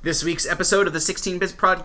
This week's episode of the 16-Bits Prod...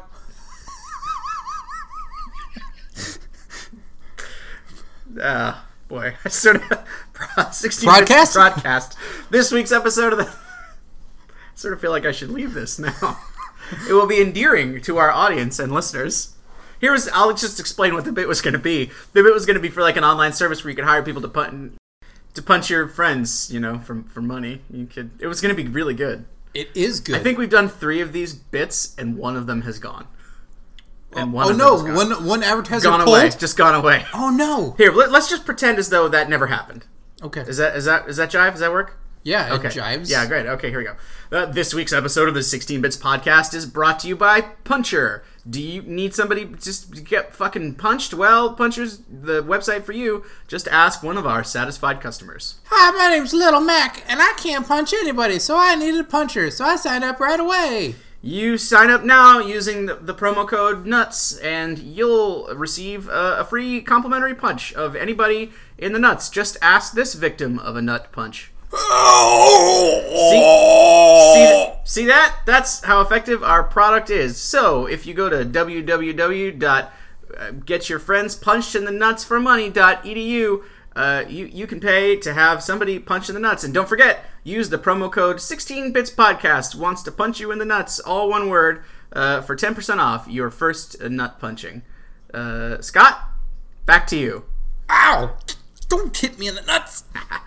boy. I sort of... 16-Bits Broadcast. This week's episode of the... I sort of feel like I should leave this now. It will be endearing to our audience and listeners. I'll just explain what the bit was going to be. The bit was going to be for like an online service where you could hire people to punch your friends, you know, for money. It was going to be really good. It is good. I think we've done 3 of these bits, and one of them has gone. And one advertiser gone away. Just gone away. Oh no! Here, let's just pretend as though that never happened. Okay. Is that jive? Does that work? Yeah, okay. It jives. Yeah, great. Okay, here we go. This week's episode of the 16-Bits Podcast is brought to you by Puncher. Do you need somebody just to get fucking punched? Well, Puncher's the website for you. Just ask one of our satisfied customers. Hi, my name's Little Mac, and I can't punch anybody, so I needed a puncher, so I signed up right away. You sign up now using the promo code NUTS, and you'll receive a free complimentary punch of anybody in the nuts. Just ask this victim of a nut punch. See that? That's how effective our product is. So, if you go to www.getyourfriendspunchedinthenutsformoney.edu, you can pay to have somebody punch in the nuts. And don't forget, use the promo code 16bitspodcast wants to punch you in the nuts, all one word, for 10% off your first nut punching. Scott, back to you. Ow! Don't hit me in the nuts!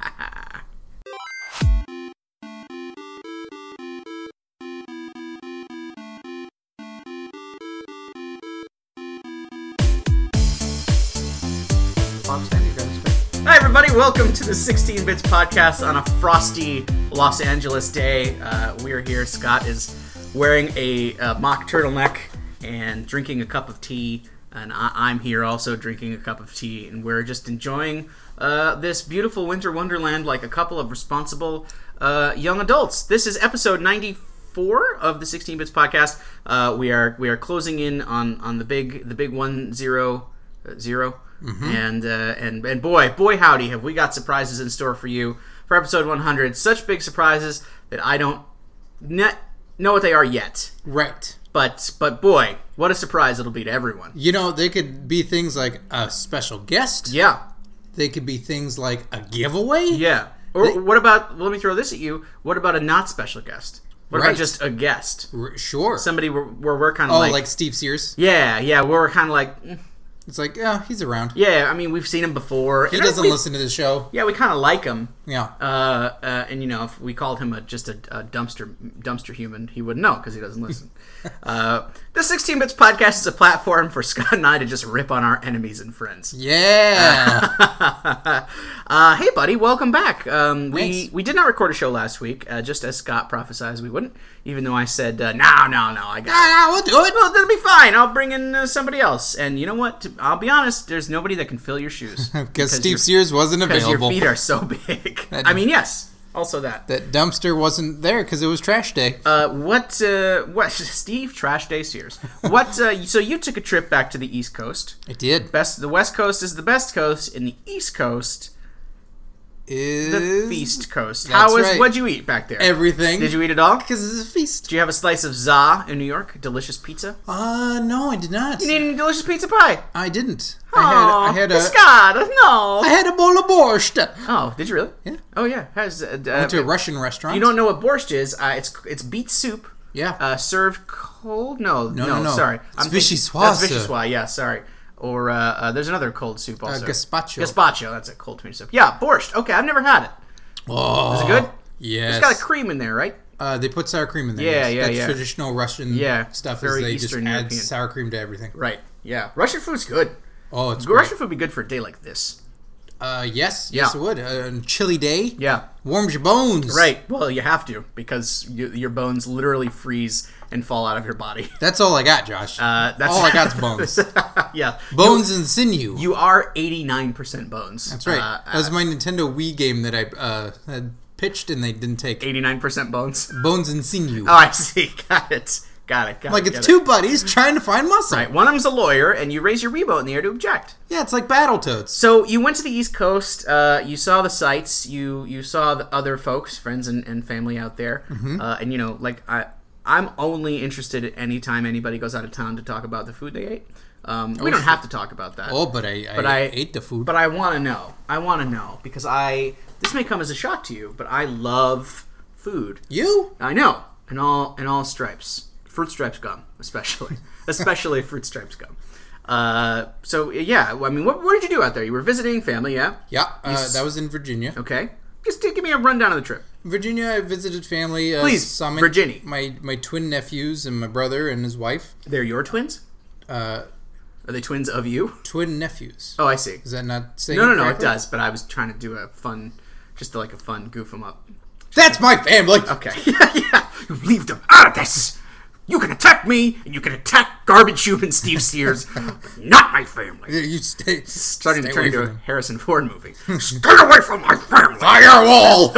Hi everybody, welcome to the 16-Bits Podcast on a frosty Los Angeles day. We're here. Scott is wearing a mock turtleneck and drinking a cup of tea, and I'm here also drinking a cup of tea, and we're just enjoying this beautiful winter wonderland like a couple of responsible young adults. This is episode 94 of the 16-Bits Podcast. We are closing in on the big 100. Mm-hmm. And boy howdy, have we got surprises in store for you for episode 100. Such big surprises that I don't know what they are yet. Right. But boy, what a surprise it'll be to everyone. You know, they could be things like a special guest. Yeah. They could be things like a giveaway. Yeah. Or what about, let me throw this at you, what about a not special guest? What about just a guest? Sure. Somebody where we're kind of like... Oh, like Steve Sears? Yeah, where we're kind of like... It's like, yeah, he's around. Yeah, I mean, we've seen him before. He doesn't listen to the show. Yeah, we kind of like him. Yeah. And, you know, if we called him just a dumpster human, he wouldn't know because he doesn't listen. The 16-Bits Podcast is a platform for Scott and I to just rip on our enemies and friends. Yeah. Hey, buddy, welcome back. Thanks. We did not record a show last week, just as Scott prophesied we wouldn't, even though I said, no, I got it. No, we'll do it. Well, that'll be fine. I'll bring in somebody else. And you know what? I'll be honest, there's nobody that can fill your shoes. Because Steve Sears wasn't available. Because your feet are so big. I mean, yes. Also that. That dumpster wasn't there because it was trash day. What, Steve Trash Day Sears. What, so you took a trip back to the East Coast. I did. The West Coast is the best coast, and the East Coast is the feast coast. What'd you eat back there? Everything. Did you eat it all? Because it's a feast. Did you have a slice of za in New York? Delicious pizza? No, I did not. You didn't eat any delicious pizza pie? I didn't. I had a Scott, no. I had a bowl of borscht. Oh, did you really? Yeah. Oh, yeah. I went to a Russian restaurant. You don't know what borscht is? It's beet soup. Yeah. Served cold? No. Sorry. It's vichyssoise. That's vichyssoise, yeah, sorry. Or there's another cold soup also. Gazpacho. Gazpacho, that's a cold tomato soup. Yeah, borscht. Okay, I've never had it. Oh. Is it good? Yes. It's got a cream in there, right? They put sour cream in there. Yeah. That's traditional Russian stuff. Very is they Eastern just European. add sour cream to everything. Right, yeah. Russian food's good. Oh, it's great. Russian food would be good for a day like this. Yes, it would. A chilly day. Yeah. Warms your bones. Right. Well, you have to because your bones literally freeze and fall out of your body. That's all I got, Josh. That's all I got is bones. Yeah. Bones and sinew. You are 89% bones. That's right. That was my Nintendo Wii game that I had pitched and they didn't take. 89% bones? Bones and sinew. Oh, I see. Got it. It's two buddies trying to find muscle. Right. One of them's a lawyer, and you raise your Wii boat in the air to object. Yeah, it's like Battletoads. So you went to the East Coast. You saw the sights. You saw the other folks, friends and family out there. Mm-hmm. And you know, like I I'm only interested in any time anybody goes out of town to talk about the food they ate. We don't have to talk about that. Oh, but I ate the food. But I want to know. I want to know because this may come as a shock to you, but I love food. You? I know, in all stripes, fruit stripes gum, especially fruit stripes gum. So yeah, I mean, what did you do out there? You were visiting family, yeah? Yeah, that was in Virginia. Okay, just give me a rundown of the trip. Virginia, I visited family. Please, Virginia. My twin nephews and my brother and his wife. They're your twins? Are they twins of you? Twin nephews. Oh, I see. Is that not saying No, it does, but I was trying to do a fun goof them up. That's my family! Okay. Yeah. You leave them out of this! You can attack me, and you can attack Garbage Tube and Steve Sears. Not my family. You Starting to turn into a Harrison Ford movie. Stay away from my family! Firewall!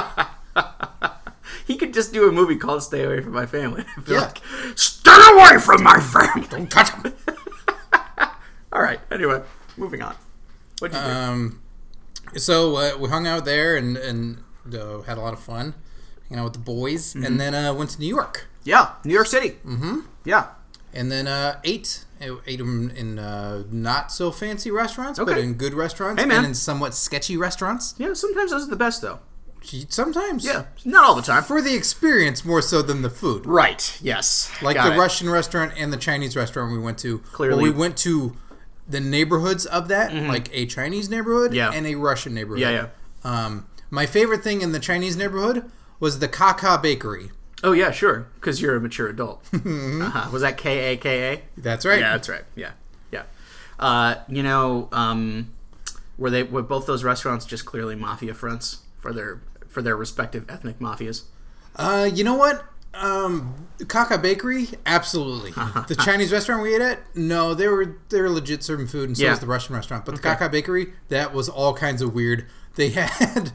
He could just do a movie called Stay Away From My Family. Like, stay away from my family! Don't touch him! All right. Anyway, moving on. What'd you do? So we hung out there and had a lot of fun, hanging out with the boys, and then went to New York. Yeah, New York City. Mm-hmm. Yeah. And then ate them in not so fancy restaurants, but in good restaurants, and in somewhat sketchy restaurants. Yeah, sometimes those are the best, though. Sometimes. Yeah, not all the time. For the experience more so than the food. Right, yes. Like the Russian restaurant and the Chinese restaurant we went to. Clearly. We went to the neighborhoods of that, like a Chinese neighborhood and a Russian neighborhood. Yeah. My favorite thing in the Chinese neighborhood was the Kaka Bakery. Oh, yeah, sure, because you're a mature adult. Was that Kaka? That's right. Yeah, that's right. Yeah. Were both those restaurants just clearly mafia fronts for their respective ethnic mafias? You know what? Kaka Bakery, absolutely. The Chinese restaurant we ate at, no, they were legit serving food, and so was the Russian restaurant. But the Kaka Bakery, that was all kinds of weird. They had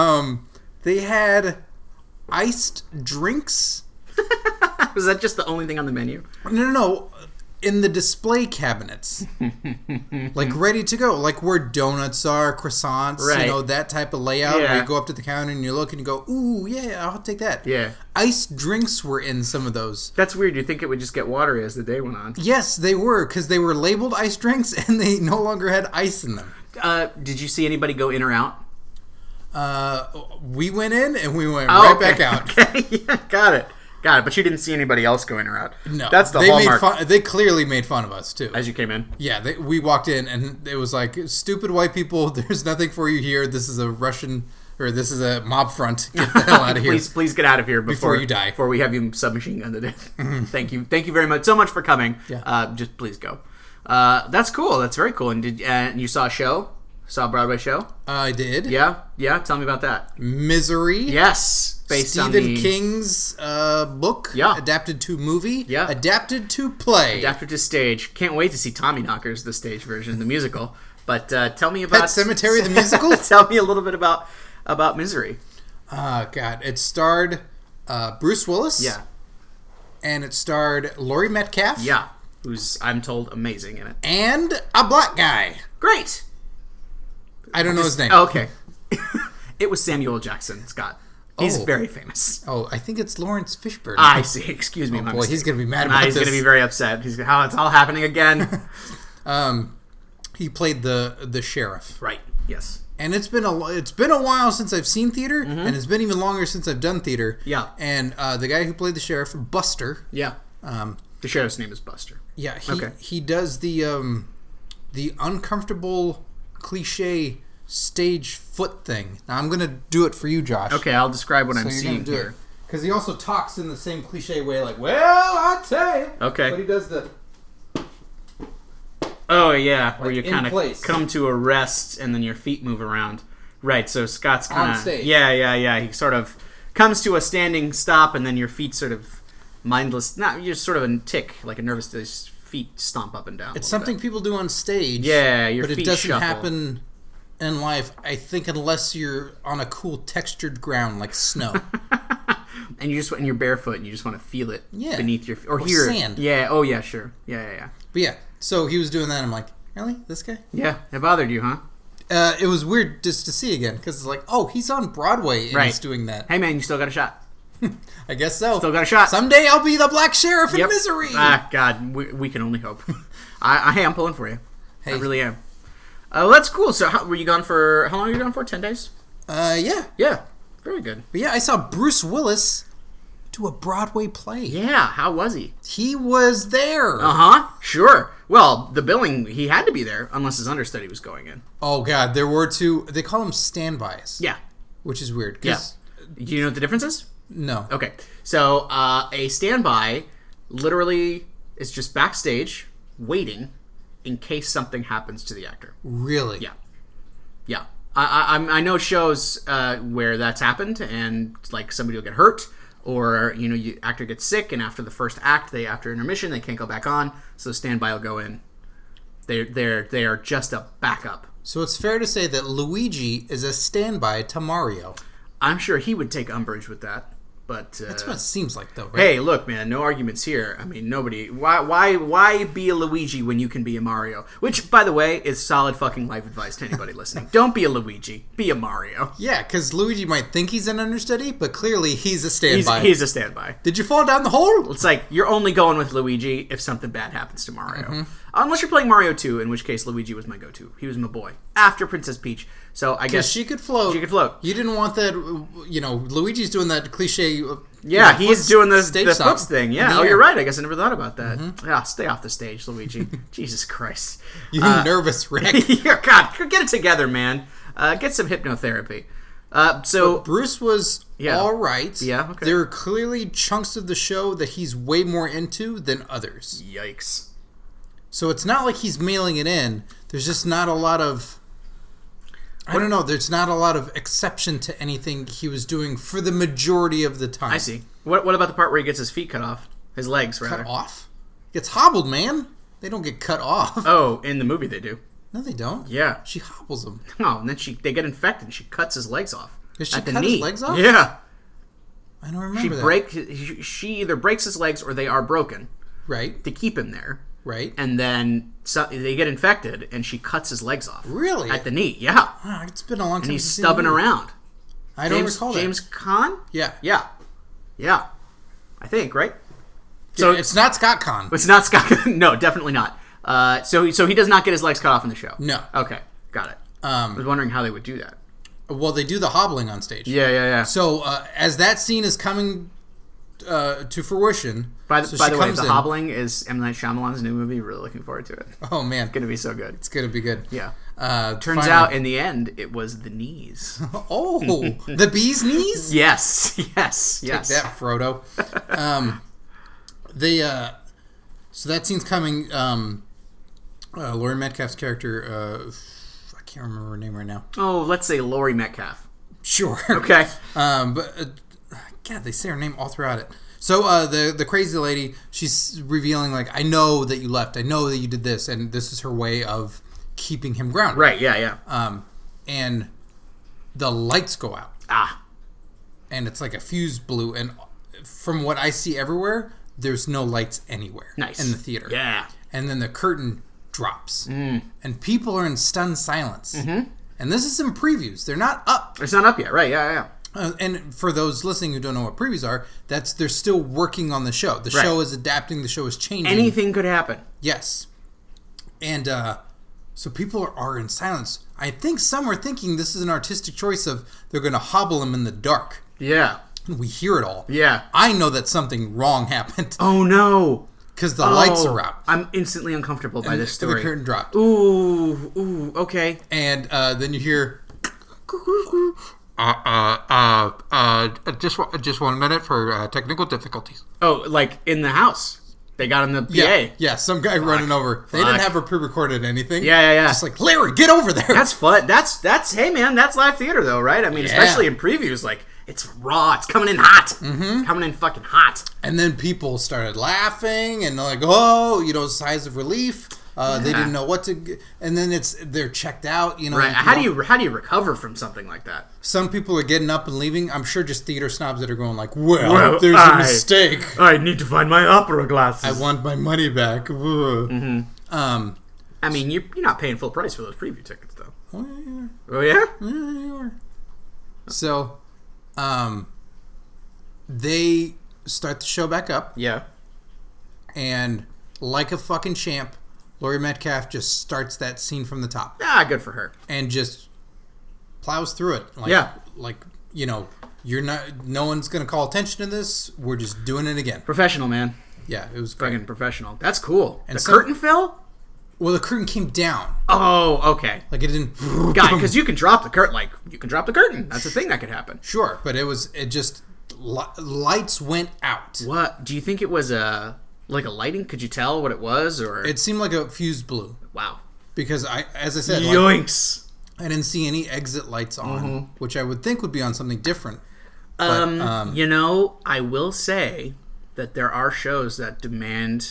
iced drinks. Was that just the only thing on the menu? No. In the display cabinets, like ready to go, like where donuts are, croissants, right. That type of layout. Where you go up to the counter and you look and you go, ooh, yeah, I'll take that. Yeah. Iced drinks were in some of those. That's weird. You'd think it would just get watery as the day went on. Yes, they were, because they were labeled iced drinks and they no longer had ice in them. Did you see anybody go in or out? We went in and we went back out. Okay, yeah, got it. But you didn't see anybody else go in or out. No, that's the hallmark. They clearly made fun of us too as you came in. Yeah, we walked in and it was like, stupid white people. There's nothing for you here. This is a this is a mob front. Get the hell out of here. Please get out of here before you die. Before we have you submachine gunned to death. Thank you very much so much for coming. Yeah. Just please go. That's cool. That's very cool. And you saw a show? Saw a Broadway show? I did. Yeah. Tell me about that. Misery. Yes, based on Stephen King's book. Yeah. Adapted to movie. Yeah. Adapted to play. Adapted to stage. Can't wait to see Tommyknockers, the stage version, the musical. But tell me about Pet Sematary, the musical. Tell me a little bit about Misery. God, it starred Bruce Willis. Yeah. And it starred Laurie Metcalf. Yeah. Who's, I'm told, amazing in it. And a black guy. Great. I don't know his name. Oh, okay. It was Samuel Jackson, Scott. He's very famous. Oh, I think it's Lawrence Fishburne. I see. Excuse me. Oh, boy, he's going to be mad about this. He's going to be very upset. It's all happening again. He played the sheriff. Right. Yes. And it's been a while since I've seen theater, and it's been even longer since I've done theater. Yeah. And the guy who played the sheriff, Buster. Yeah. The sheriff's name is Buster. Yeah. He does the uncomfortable cliche stage foot thing. Now I'm gonna do it for you, Josh. Okay, I'll describe what I'm seeing here. Because he also talks in the same cliche way, like, "Well, I tell you." Okay. But he does the. Oh yeah, where you kind of come to a rest and then your feet move around. Right. So Scott's kind of on stage. Yeah. He sort of comes to a standing stop and then your feet sort of mindless. You're sort of a tick, like a nervous. Feet stomp up and down. It's something people do on stage. Yeah, your feet feet but it doesn't shuffle. Happen in life, I think, unless you're on a cool textured ground like snow. And you're barefoot and you just want to feel it beneath your feet. Or hear sand. It. Yeah, oh yeah, sure. Yeah. But yeah, so he was doing that and I'm like, really? This guy? Yeah, it bothered you, huh? It was weird just to see again because it's like, oh, he's on Broadway and he's doing that. Hey man, you still got a shot. I guess so. Still got a shot. Someday I'll be the Black Sheriff in Misery. Ah, God, we can only hope. I am pulling for you. Hey. I really am. Well, that's cool. So, how long were you gone for? 10 days? Yeah. Yeah. Very good. But yeah, I saw Bruce Willis do a Broadway play. Yeah. How was he? He was there. Sure. Well, the billing, he had to be there unless his understudy was going in. Oh, God. There were two. They call them standbys. Yeah. Which is weird. Yeah. Do you know what the difference is? No. Okay. So, a standby literally is just backstage waiting in case something happens to the actor. Really? Yeah. Yeah. I know shows where that's happened, and like somebody will get hurt, or actor gets sick, and after the first act, after intermission, they can't go back on, so standby will go in. They are just a backup. So it's fair to say that Luigi is a standby to Mario. I'm sure he would take umbrage with that, but that's what it seems like, though, right? Hey, look, man, no arguments here. I mean, nobody. Why be a Luigi when you can be a Mario? Which, by the way, is solid fucking life advice to anybody listening. Don't be a Luigi. Be a Mario. Yeah, because Luigi might think he's an understudy, but clearly he's a standby. He's a standby. Did you fall down the hole? It's like you're only going with Luigi if something bad happens to Mario. Mm-hmm. Unless you're playing Mario 2, in which case Luigi was my go-to. He was my boy. After Princess Peach. So I guess she could float. She could float. You didn't want that, Luigi's doing that cliche... Yeah, he's doing the foots thing. Yeah. Oh, you're right. I guess I never thought about that. Mm-hmm. Yeah, stay off the stage, Luigi. Jesus Christ. You nervous wreck. God, get it together, man. Get some hypnotherapy. So Bruce was all right. Yeah, okay. There are clearly chunks of the show that he's way more into than others. Yikes. So it's not like he's mailing it in. There's just not a lot of... I don't know. There's not a lot of exception to anything he was doing for the majority of the time. I see. What about the part where he gets his feet cut off? His legs, rather. Cut off? Gets hobbled, man. They don't get cut off. Oh, in the movie they do. No, they don't. Yeah. She hobbles him. Oh, and then they get infected and she cuts his legs off. Does she cut his legs off? Yeah. I don't remember that. She either breaks his legs or they are broken. Right. To keep him there. Right. And then they get infected, and she cuts his legs off. Really? At the knee, yeah. Wow, it's been a long time. And he's stubbing around. I don't recall that. James Caan? Yeah. Yeah. Yeah. I think, right? So it's not Scott Caan. It's not Scott Caan. No, definitely not. So he does not get his legs cut off in the show. No. Okay, got it. I was wondering how they would do that. Well, they do the hobbling on stage. Yeah. So as that scene is coming to fruition... By the way, The Hobbling is M. Night Shyamalan's new movie. Really looking forward to it. Oh, man. It's going to be so good. It's going to be good. Yeah. Turns out, in the end, it was the knees. Oh, the bee's knees? Yes. Take that, Frodo. So that scene's coming. Laurie Metcalf's character, I can't remember her name right now. Oh, let's say Laurie Metcalf. Sure. Okay. But, God, they say her name all throughout it. So the crazy lady, she's revealing, like, I know that you left. I know that you did this. And this is her way of keeping him grounded. Right, yeah. And the lights go out. Ah. And it's like a fuse blew. And from what I see everywhere, there's no lights anywhere. Nice. In the theater. Yeah. And then the curtain drops. And people are in stunned silence. Mm-hmm. And this is in previews. They're not up. It's not up yet. Right, yeah. And for those listening who don't know what previews are, they're still working on the show. The show is adapting. The show is changing. Anything could happen. Yes. And so people are in silence. I think some are thinking this is an artistic choice of they're going to hobble him in the dark. Yeah. And we hear it all. Yeah. I know that something wrong happened. Oh, no. Because the lights are out. I'm instantly uncomfortable by this story. The curtain dropped. Ooh, okay. And then you hear... just 1 minute for technical difficulties. Oh, like in the house. They got in the PA. Yeah, some guy running over. They didn't have her pre-recorded anything. Yeah. Just like, Larry, get over there. That's fun. That's hey man, that's live theater though, right? I mean, especially in previews, like it's raw. It's coming in hot. Mm-hmm. Coming in fucking hot. And then people started laughing and like, oh, sighs of relief. They didn't know what to, and then they're checked out. Right? How do you recover from something like that? Some people are getting up and leaving. I'm sure just theater snobs that are going like, well there's a mistake. I need to find my opera glasses. I want my money back. Mm-hmm. I mean, you're not paying full price for those preview tickets though. Oh yeah. Oh yeah. Yeah, you are. So, they start the show back up. Yeah. And like a fucking champ, Laurie Metcalf just starts that scene from the top. Ah, good for her. And just plows through it. Like, you know, no one's going to call attention to this. We're just doing it again. Professional, man. Yeah, it was great. Fucking professional. That's cool. And the curtain fell? Well, the curtain came down. Oh, okay. Like it didn't... God, because you can drop the curtain. Like, you can drop the curtain. That's a thing that could happen. Sure, but it just... Lights went out. What? Do you think it was like a lighting? Could you tell what it was? Or it seemed like a fuse blew. Wow. Because as I said... Yoinks. I didn't see any exit lights on, which I would think would be on something different. But, you know, I will say that there are shows that demand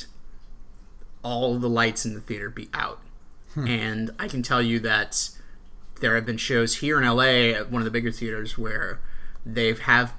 all the lights in the theater be out. And I can tell you that there have been shows here in LA at one of the bigger theaters where they have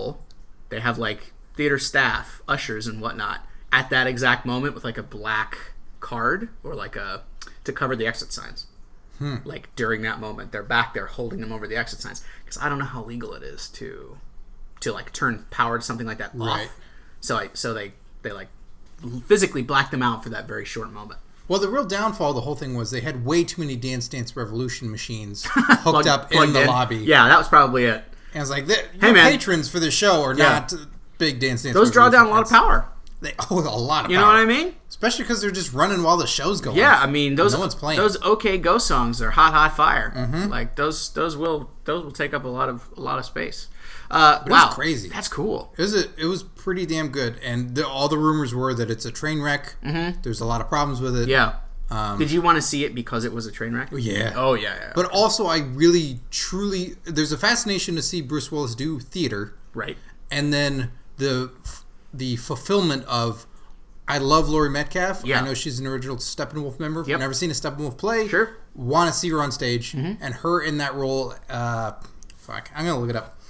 like theater staff, ushers and whatnot, at that exact moment with like a black card or like to cover the exit signs. Like during that moment, they're back there holding them over the exit signs. Because I don't know how legal it is to like turn power to something like that off. So they like physically black them out for that very short moment. Well, the real downfall of the whole thing was they had way too many Dance Dance Revolution machines hooked up in the lobby. Yeah, that was probably it. And I was like, your patrons for this show are not big Dance Dance. Those draw down a lot of power. A lot of power. You know what I mean? Especially because they're just running while the show's going. Yeah, I mean no one's playing. Those OK Go songs are hot fire. Like those will take up a lot of space. Wow, it was crazy. That's cool. It was pretty damn good, and all the rumors were that it's a train wreck. There's a lot of problems with it. Yeah. Did you want to see it because it was a train wreck? Yeah. Oh yeah. But also, I really truly there's a fascination to see Bruce Willis do theater. Right. And then the fulfillment of I love Laurie Metcalf. Yeah. I know she's an original Steppenwolf member. Yep. I've never seen a Steppenwolf play. Sure. Want to see her on stage and her in that role. I'm gonna look it up.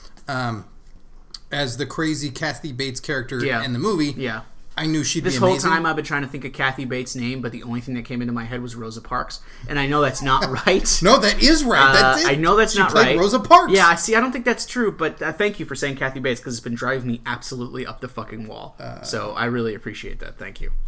As the crazy Kathy Bates character in the movie. Yeah. I knew she'd be amazing. This whole time I've been trying to think of Kathy Bates' name, but the only thing that came into my head was Rosa Parks. And I know that's not right. No, that is right. That's it. I know that's not right. She played Rosa Parks. Yeah, I don't think that's true, but thank you for saying Kathy Bates, because it's been driving me absolutely up the fucking wall. So I really appreciate that. Thank you.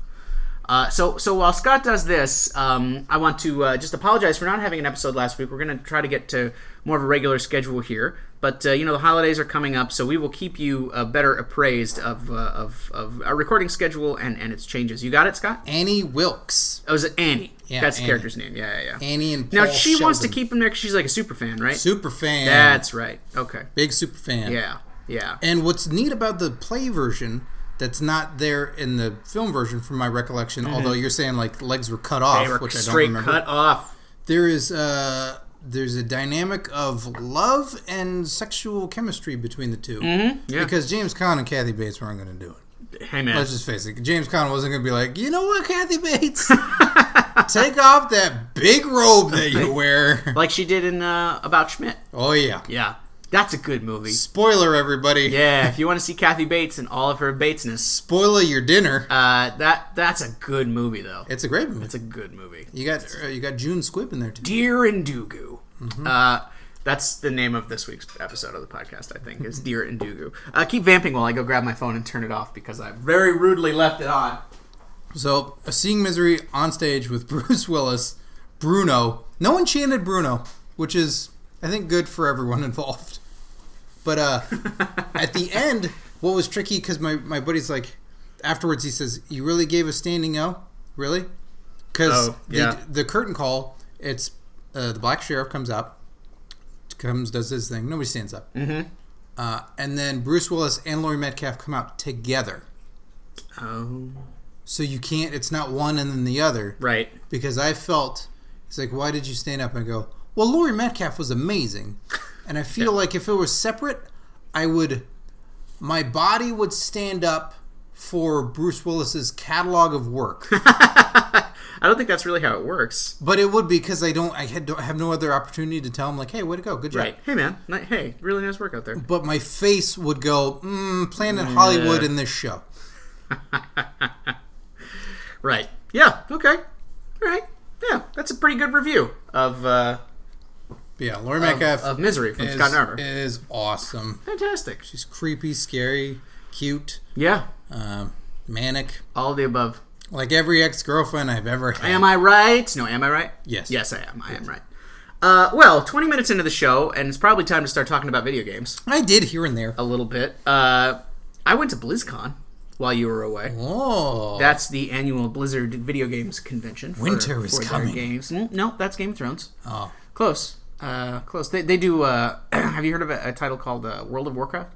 So while Scott does this, I want to just apologize for not having an episode last week. We're going to try to get to more of a regular schedule here. But, the holidays are coming up, so we will keep you better appraised of our recording schedule and its changes. You got it, Scott? Annie Wilkes. Oh, is it Annie? Yeah, that's Annie. The character's name. Yeah. Annie and Paul Now, she Sheldon. wants to keep him there because she's like a super fan, right? Super fan. That's right. Okay. Big super fan. Yeah. And what's neat about the play version that's not there in the film version from my recollection, although you're saying like legs were cut off, they were which straight I don't remember. Cut off. There's a dynamic of love and sexual chemistry between the two. Yeah. Because James Caan and Kathy Bates weren't going to do it. Hey, man. Let's just face it. James Caan wasn't going to be like, you know what, Kathy Bates? Take off that big robe that you wear. Like she did in About Schmidt. Oh, yeah. Yeah. That's a good movie. Spoiler, everybody. Yeah, if you want to see Kathy Bates and all of her Batesness. Spoiler your dinner. That's a good movie, though. It's a great movie. It's a good movie. You got June Squibb in there, too. Deer and Dugu. That's the name of this week's episode of the podcast, I think, is Deer and Dugu. Keep vamping while I go grab my phone and turn it off because I very rudely left it on. So, Seeing Misery on stage with Bruce Willis, Bruno. No one chanted Bruno, which is, I think, good for everyone involved. But at the end, what was tricky, because my buddy's like, afterwards he says, you really gave a standing O? Really? Because the curtain call, it's the black sheriff comes up, does his thing. Nobody stands up. And then Bruce Willis and Laurie Metcalf come out together. Oh. So you can't, it's not one and then the other. Right. Because I felt, it's like, why did you stand up? And I go, well, Laurie Metcalf was amazing. And I feel like if it was separate, my body would stand up for Bruce Willis's catalog of work. I don't think that's really how it works. But it would be because I have no other opportunity to tell him, like, hey, way to go, good job. Right. Hey, man. Hey, really nice work out there. But my face would go, Planet Hollywood in this show. Right. Yeah. Okay. All right. Yeah, that's a pretty good review of... Laurie Metcalf of Misery from Scott Narver is awesome. Fantastic. She's creepy, scary. cute, Yeah. manic. All of the above. Like every ex-girlfriend I've ever had. Am I right? No, am I right? Yes. Yes, I am. I am right. Well, 20 minutes into the show, and it's probably time to start talking about video games. I did here and there. A little bit. I went to BlizzCon while you were away. Oh. That's the annual Blizzard video games convention. Winter is coming. Games. No, that's Game of Thrones. Oh. Close. Close. They do, have you heard of a title called World of Warcraft?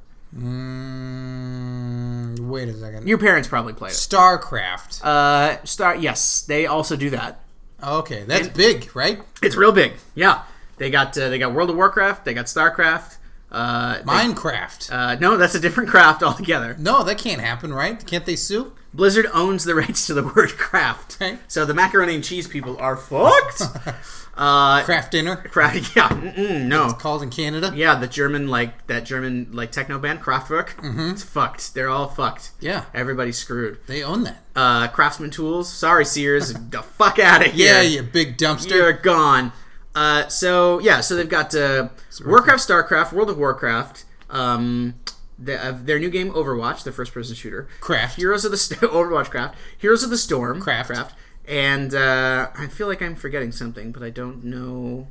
Wait a second. Your parents probably played it. StarCraft. Yes, they also do that. Okay, that's big, right? It's real big. Yeah. They got World of Warcraft, they got StarCraft. Minecraft. No, that's a different craft altogether. No, that can't happen, right? Can't they sue? Blizzard owns the rights to the word craft. Okay. So the macaroni and cheese people are fucked. Craft dinner. Yeah. No. It's called in Canada. Yeah, that German techno band Kraftwerk. Mm-hmm. It's fucked. They're all fucked. Yeah. Everybody's screwed. They own that. Craftsman Tools. Sorry, Sears. The fuck out of here. Yeah, you big dumpster. You're gone. So they've got Warcraft, StarCraft, World of Warcraft, their new game Overwatch, the first-person shooter, Craft, Heroes of the Overwatch, Craft, Heroes of the Storm, Craft, and I feel like I'm forgetting something, but I don't know.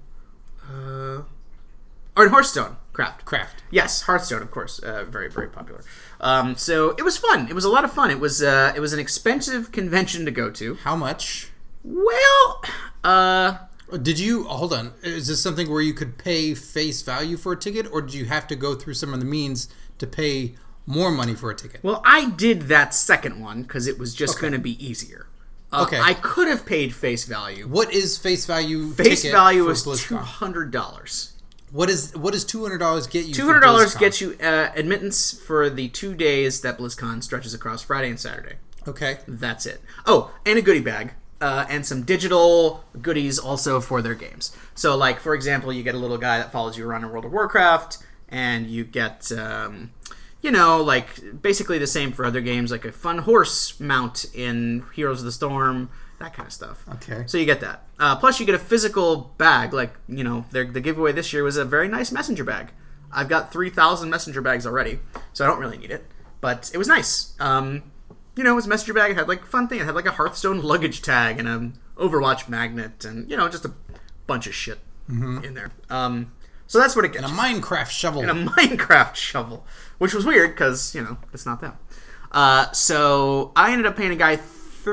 And Hearthstone, Craft. Yes, Hearthstone, of course, very very popular. So it was fun. It was a lot of fun. It was an expensive convention to go to. How much? Well, Did you hold on? Is this something where you could pay face value for a ticket, or did you have to go through some of the means to pay more money for a ticket? Well, I did that second one because it was just going to be easier. Okay. I could have paid face value. What is face value? Face value is $200. What is $200 get you? $200 gets you admittance for the 2 days that BlizzCon stretches across Friday and Saturday. Okay. That's it. Oh, and a goodie bag. And some digital goodies also for their games. So, like, for example, you get a little guy that follows you around in World of Warcraft, and you get, basically the same for other games, like a fun horse mount in Heroes of the Storm, that kind of stuff. Okay. So you get that. Plus, you get a physical bag. Like, the giveaway this year was a very nice messenger bag. I've got 3,000 messenger bags already, so I don't really need it. But it was nice. It was a messenger bag. It had, fun thing. It had, a Hearthstone luggage tag and an Overwatch magnet and, just a bunch of shit in there. So that's what it gets. And a Minecraft shovel. Which was weird because, it's not them. So I ended up paying a guy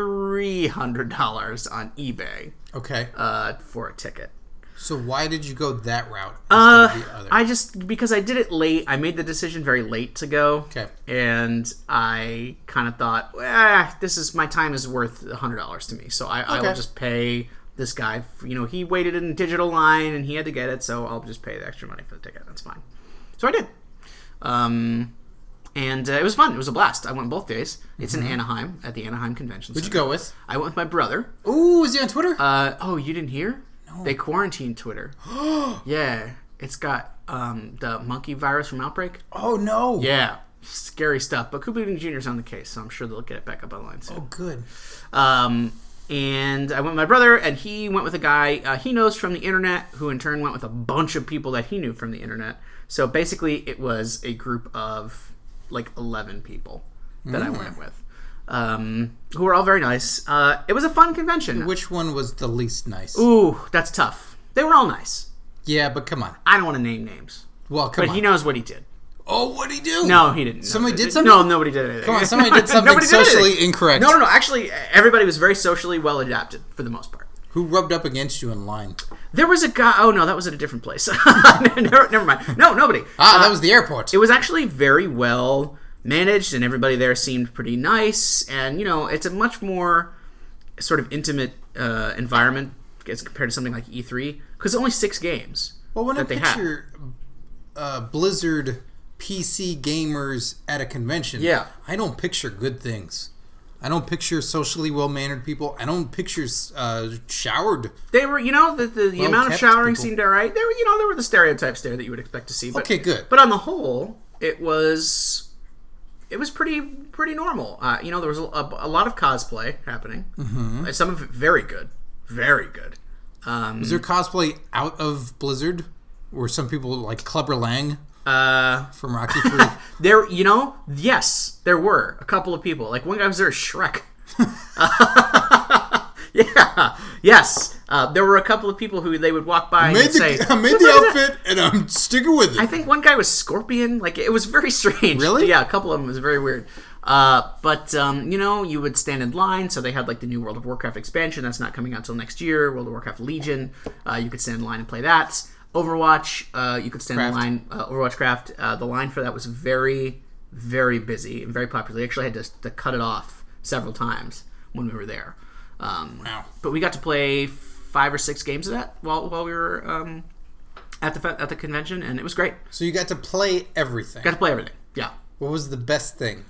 $300 on eBay. Okay. For a ticket. So why did you go that route instead of the other? Because I did it late. I made the decision very late to go. Okay. And I kind of thought, my time is worth $100 to me. So I will just pay this guy. He waited in digital line and he had to get it. So I'll just pay the extra money for the ticket. That's fine. So I did. And it was fun. It was a blast. I went both days. It's in Anaheim at the Anaheim Convention Center. Who'd you go with? I went with my brother. Ooh, is he on Twitter? Oh, you didn't hear? No. They quarantined Twitter. Yeah. It's got the monkey virus from Outbreak. Oh, no. Yeah. Scary stuff. But Koopa Jr.'s on the case, so I'm sure they'll get it back up online soon. Oh, good. And I went with my brother, and he went with a guy he knows from the internet, who in turn went with a bunch of people that he knew from the internet. So basically, it was a group of 11 people that I went with, who were all very nice. It was a fun convention. Which one was the least nice? Ooh, that's tough. They were all nice. Yeah, but come on. I don't want to name names. Well, come on. But he knows what he did. Oh, what'd he do? No, he didn't. Somebody did something? No, nobody did anything. Come on, somebody did something socially incorrect. No. Actually, everybody was very socially well adapted for the most part. Who rubbed up against you in line? There was a guy. Oh, no, that was at a different place. Never mind. No, nobody. That was the airport. It was actually very well managed, and everybody there seemed pretty nice. And, it's a much more sort of intimate environment as compared to something like E3, because only 6 games. Well, when I picture Blizzard PC gamers at a convention, I don't picture good things. I don't picture socially well-mannered people. I don't picture showered. They were, the amount of showering seemed all right. There were the stereotypes there that you would expect to see. But, okay, good. But on the whole, it was pretty normal. There was a lot of cosplay happening. Mm-hmm. Some of it very good. Very good. Was there cosplay out of Blizzard? Or some people like Clubber Lang? From Rocky 3? Yes, there were a couple of people. Like, one guy was there as Shrek. Yeah. Yes. There were a couple of people who they would walk by and say, I made the outfit and I'm sticking with it. I think one guy was Scorpion. Like, it was very strange. Really? Yeah, a couple of them was very weird. But you would stand in line. So they had like the new World of Warcraft expansion that's not coming out till next year. World of Warcraft Legion. You could stand in line and play that. Overwatch. You could stand in line. Overwatch Craft. The line for that was very, very busy and very popular. They actually had to cut it off several times when we were there. Wow. But we got to play 5 or 6 games of that while we were at the convention, and it was great. So you got to play everything. Got to play everything. Yeah. What was the best thing?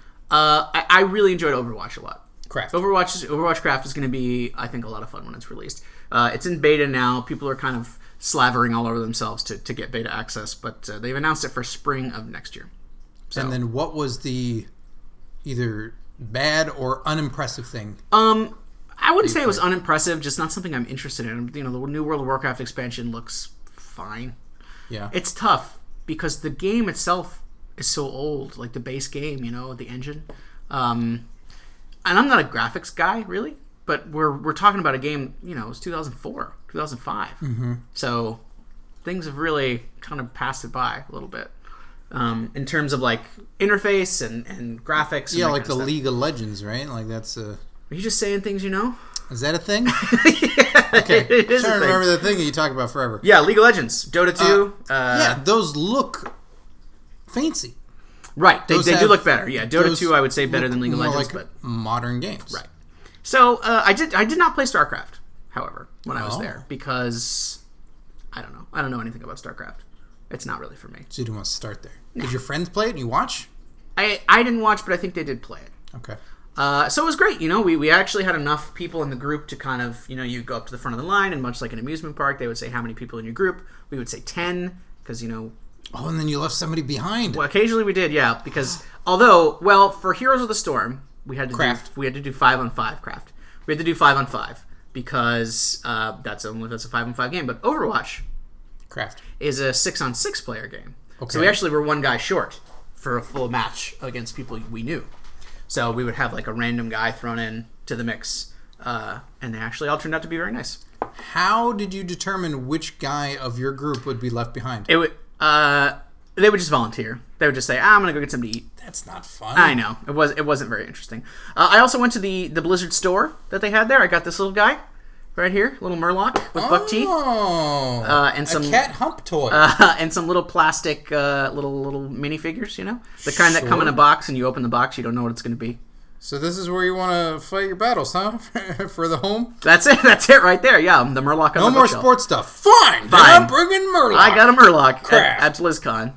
I really enjoyed Overwatch a lot. Craft. Overwatch Craft is going to be, I think, a lot of fun when it's released. It's in beta now. People are kind of slavering all over themselves to get beta access, but they've announced it for spring of next year. So. And then what was the either bad or unimpressive thing? I wouldn't say it was unimpressive, just not something I'm interested in. The new World of Warcraft expansion looks fine. Yeah. It's tough because the game itself is so old, like the base game, the engine. And I'm not a graphics guy, really, but we're talking about a game, it was 2004, 2005. Mm-hmm. So things have really kind of passed it by a little bit. In terms of like interface and graphics. Yeah, and like kind the of stuff. League of Legends, right? Like that's a... Are you just saying things you know? Is that a thing? Yeah, okay. it is I'm trying a to thing. remember the thing that you talk about forever. Yeah, League of Legends, Dota 2. Yeah, those look fancy. Right, they do look better. Yeah, Dota those 2 I would say better than League of Legends, like but modern games. right. So I did not play StarCraft, however, when I was there because I don't know anything about StarCraft. It's not really for me. So you didn't want to start there. Did your friends play it and you watch? I didn't watch, but I think they did play it. Okay. So it was great. We actually had enough people in the group to kind of, you go up to the front of the line, and much like an amusement park, they would say how many people in your group. We would say 10 because, Oh, and then you left somebody behind. Well, occasionally we did, yeah. Because for Heroes of the Storm, we had to Craft. do 5-on-5 craft. We had to do 5-on-5 because that's a 5-on-5 game. But Overwatch Craft is a 6-on-6 player game. Okay. So we actually were one guy short for a full match against people we knew. So we would have like a random guy thrown in to the mix, and they actually all turned out to be very nice. How did you determine which guy of your group would be left behind? They would just volunteer. They would just say, "I'm gonna go get something to eat." That's not fun. I know it wasn't very interesting. I also went to the Blizzard store that they had there. I got this little guy right here, little Murloc with buck teeth. And some a cat hump toy. And some little plastic little minifigures, the kind that come in a box, and you open the box, you don't know what it's going to be. So this is where you want to fight your battles, huh? For the home? That's it. That's it right there. Yeah, the Murloc on No the more bookshelf. sports stuff. Fine. Then I'm bringing Murloc. I got a Murloc Craft. at BlizzCon.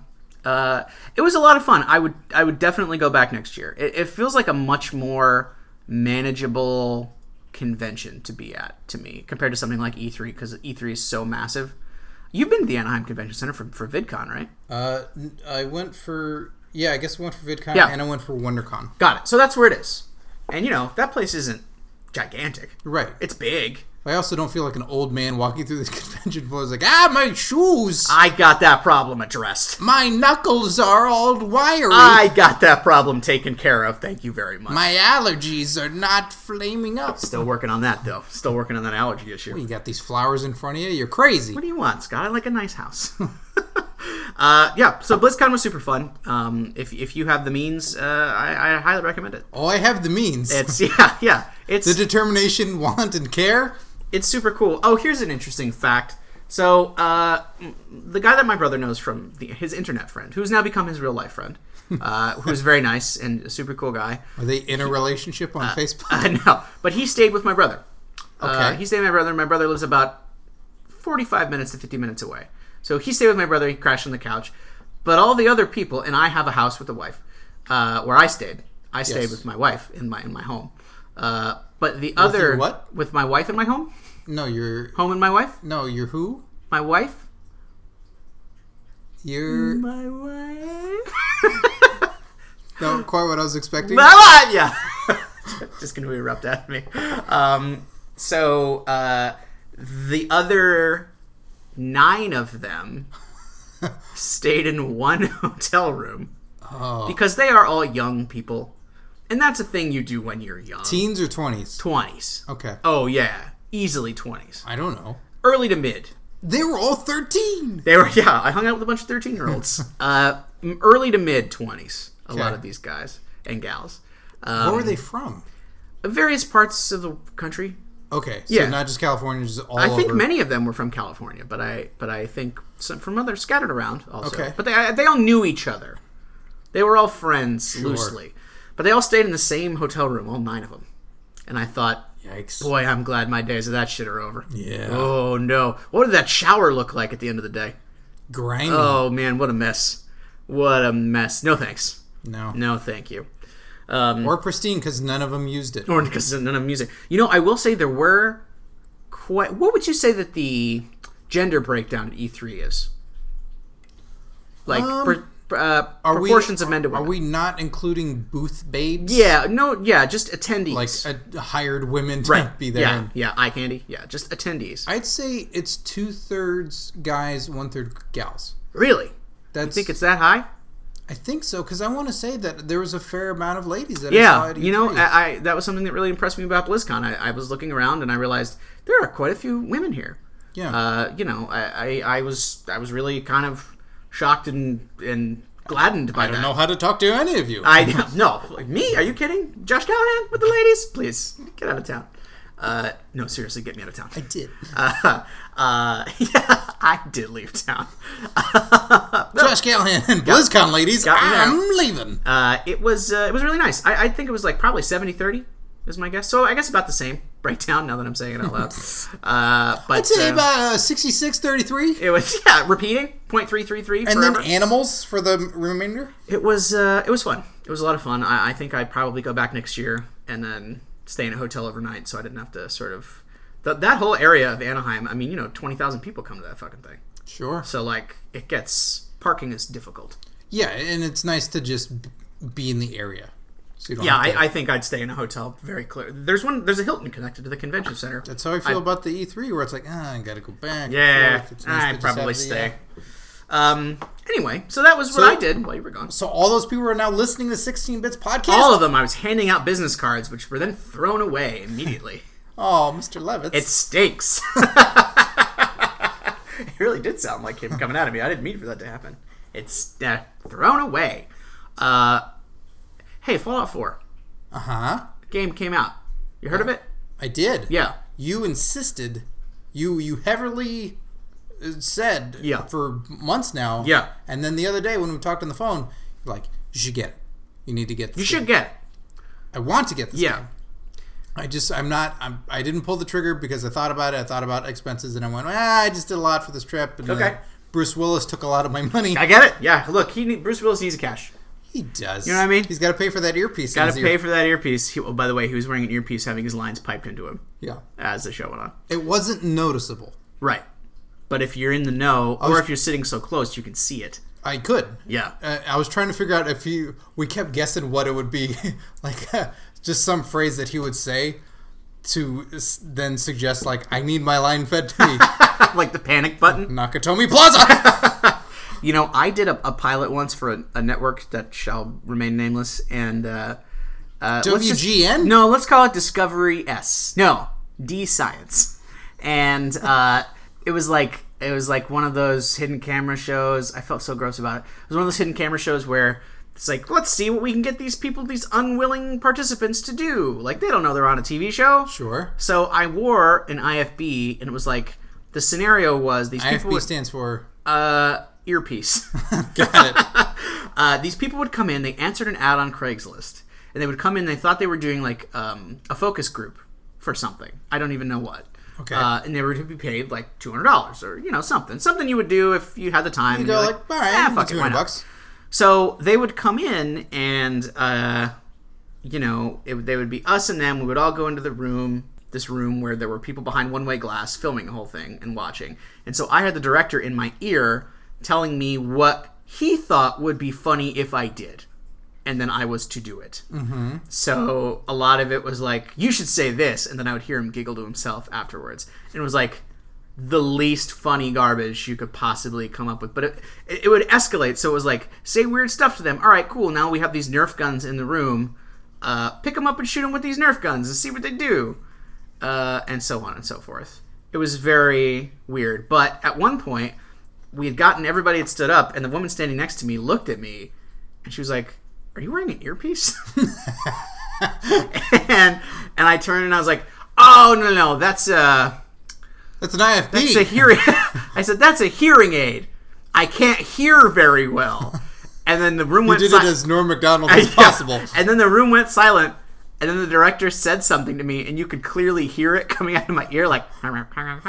It was a lot of fun. I would definitely go back next year. It feels like a much more manageable convention to be at to me compared to something like E3 because E3 is so massive. You've been to the Anaheim Convention Center for VidCon, right? I went for I guess I went for VidCon Yeah. and I went for WonderCon. Got it. So that's where it is. And that place isn't gigantic. Right. It's big. I also don't feel like an old man walking through this convention floor. It's like, my shoes. I got that problem addressed. My knuckles are all wiry. I got that problem taken care of. Thank you very much. My allergies are not flaming up. Still working on that, though. Still working on that allergy issue. Well, you got these flowers in front of you. You're crazy. What do you want, Scott? I like a nice house. So BlizzCon was super fun. If you have the means, I highly recommend it. Oh, I have the means. It's It's the determination, want, and care. It's super cool. Oh, here's an interesting fact. So the guy that my brother knows from his internet friend, who's now become his real life friend, who's very nice and a super cool guy. Are they in a relationship on Facebook? No, but he stayed with my brother. Okay. He stayed with my brother. My brother lives about 45 minutes to 50 minutes away. So he stayed with my brother. He crashed on the couch. But all the other people, and I have a house with a wife, where I stayed. I stayed with my wife in my home. But the other your what? With my wife in my home. No, you're Home and my wife. No, you're who? My wife. You're My wife. not quite what I was expecting. Yeah. Just gonna erupt at me. So the other 9 of them stayed in one hotel room Oh. because they are all young people. And that's a thing you do when you're young. Teens or 20s? 20s. Okay. Oh, yeah. Easily 20s. I don't know. Early to mid. They were all 13. They were, yeah. I hung out with a bunch of 13-year-olds. Early to mid 20s. A lot of these guys and gals. Where were they from? Various parts of the country. Okay, so Yeah. not just California, just all I think over. many of them were from California, but I think some from other scattered around also. Okay. But they all knew each other. They were all friends loosely, but they all stayed in the same hotel room, all 9 of them. And I thought, Yikes. boy, I'm glad my days of that shit are over. Yeah. Oh no, what did that shower look like at the end of the day? Grimy. Oh man, what a mess! What a mess. No thanks. No. No, thank you. Or pristine, because none of them used it. Or because none of them using. You know, I will say there were quite. What would you say that the gender breakdown at E3 is? Like proportions of men to women. Are we not including booth babes? Yeah, no, yeah, just attendees. Like hired women to be there? Yeah, yeah, eye candy. Yeah, just attendees. I'd say it's 2/3 guys, 1/3 gals. Really? That's, You think it's that high? I think so, because I want to say that there was a fair amount of ladies that I saw at E3. You know, I that was something that really impressed me about BlizzCon. I was looking around and I realized there are quite a few women here. Yeah. You know, I was really kind of shocked and gladdened by that. I don't know how to talk to any of you. No, like me? Are you kidding? Josh Callahan with the ladies? Please get out of town. No, seriously, get me out of town. I did. Yeah, I did leave town. Josh Callahan and BlizzCon ladies, I'm leaving. It was really nice. I think it was like probably 70-30 is my guess. So I guess about the same breakdown now that I'm saying it out loud. But I'd say about 66-33. it was repeating 0.333 And forever. then animals for the remainder. It was fun. It was a lot of fun. I think I'd probably go back next year and then stay in a hotel overnight, so I didn't have to sort of that whole area of Anaheim. I mean, 20,000 people come to that fucking thing. Sure. So like, it gets parking is difficult. Yeah, and it's nice to just be in the area. So you don't Yeah, have to- I think I'd stay in a hotel. Very clear. There's a Hilton connected to the convention center. That's how I feel about the E3, where it's like, I gotta go back. Yeah, forth. It's nice to I'd just probably have stay. Anyway, so that was what I did while you were gone. So all those people are now listening to 16 Bits podcast? All of them, I was handing out business cards, which were then thrown away immediately. Oh, Mr. Levitz. It stinks. It really did sound like him coming out of me. I didn't mean for that to happen. It's thrown away. Hey, Fallout 4. Uh-huh. Game came out. You heard of it? I did. Yeah. You insisted. You heavily said for months now. Yeah. And then the other day when we talked on the phone, you're like, you should get it. You need to get this You should game. get it. I want to get this Yeah. game. I didn't pull the trigger because I thought about it. I thought about expenses and I went, I just did a lot for this trip. And Okay. Bruce Willis took a lot of my money. I get it. Yeah. Look, Bruce Willis needs the cash. He does. You know what I mean? He's got to pay for that earpiece. Got to pay for that earpiece. By the way, he was wearing an earpiece having his lines piped into him. Yeah. As the show went on. It wasn't noticeable. Right. But if you're in the know, or if you're sitting so close, you can see it. I could. Yeah. I was trying to figure out if we kept guessing what it would be. Like, just some phrase that he would say to then suggest, like, I need my line fed to me. Like the panic button. Nakatomi Plaza! I did a pilot once for a network that shall remain nameless, and WGN? let's call it Discovery S. No, D Science. And it was like one of those hidden camera shows. I felt so gross about it. It was one of those hidden camera shows where it's like, let's see what we can get these unwilling participants to do. Like, they don't know they're on a TV show. Sure. So I wore an IFB, and it was like, the scenario was these people IFB stands for... earpiece. Got it. These people would come in, they answered an ad on Craigslist, and they would come in, they thought they were doing like a focus group for something. I don't even know what. Okay. And they were to be paid like $200 or, something you would do if you had the time. You go like, all right, fuck it, why not? $200. So they would come in and, they would be us and them. We would all go into this room where there were people behind one-way glass filming the whole thing and watching. And so I had the director in my ear telling me what he thought would be funny if I did. And then I was to do it. Mm-hmm. So a lot of it was like, you should say this. And then I would hear him giggle to himself afterwards. And it was like, the least funny garbage you could possibly come up with. But it would escalate. So it was like, say weird stuff to them. All right, cool. Now we have these Nerf guns in the room. Pick them up and shoot them with these Nerf guns and see what they do. And so on and so forth. It was very weird. But at one point, we had gotten, everybody had stood up, and the woman standing next to me looked at me, and she was like, "Are you wearing an earpiece?" and I turned and I was like, "Oh, no, that's an IFB. That's a hearing." I said, "That's a hearing aid. I can't hear very well." And then the room went silent. You did it as Norm Macdonald as possible. And then the room went silent. And then the director said something to me, and you could clearly hear it coming out of my ear, like... Abort!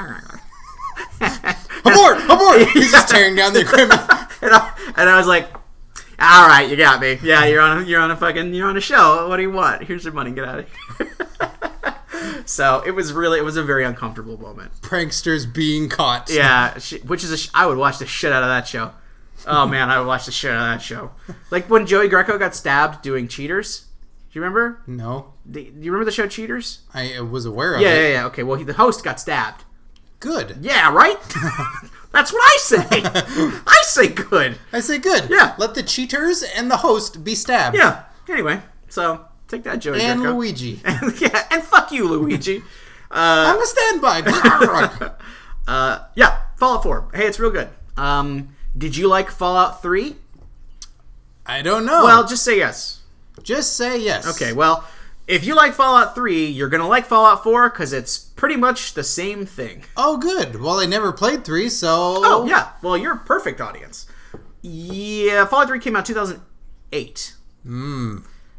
He's just tearing down the equipment. and I was like, "All right, you got me. Yeah, you're on a show. What do you want? Here's your money. Get out of here." So it was a very uncomfortable moment. Pranksters being caught. Yeah, I would watch the shit out of that show. Oh man, I would watch the shit out of that show. Like when Joey Greco got stabbed doing Cheaters. Do you remember? No. Do you remember the show Cheaters? I was aware of it. Yeah. Okay, well, the host got stabbed. Good. Yeah, right? That's what I say. I say good. I say good. Yeah. Let the cheaters and the host be stabbed. Yeah. Anyway, so take that, Joey and Greco. Luigi. And fuck you, Luigi. I'm a standby. Yeah, Fallout 4. Hey, it's real good. Did you like Fallout 3? I don't know. Well, just say yes. Just say yes. Okay, well, if you like Fallout 3, you're going to like Fallout 4 because it's pretty much the same thing. Oh, good. Well, I never played 3, so... Oh, yeah. Well, you're a perfect audience. Yeah, Fallout 3 came out 2008. And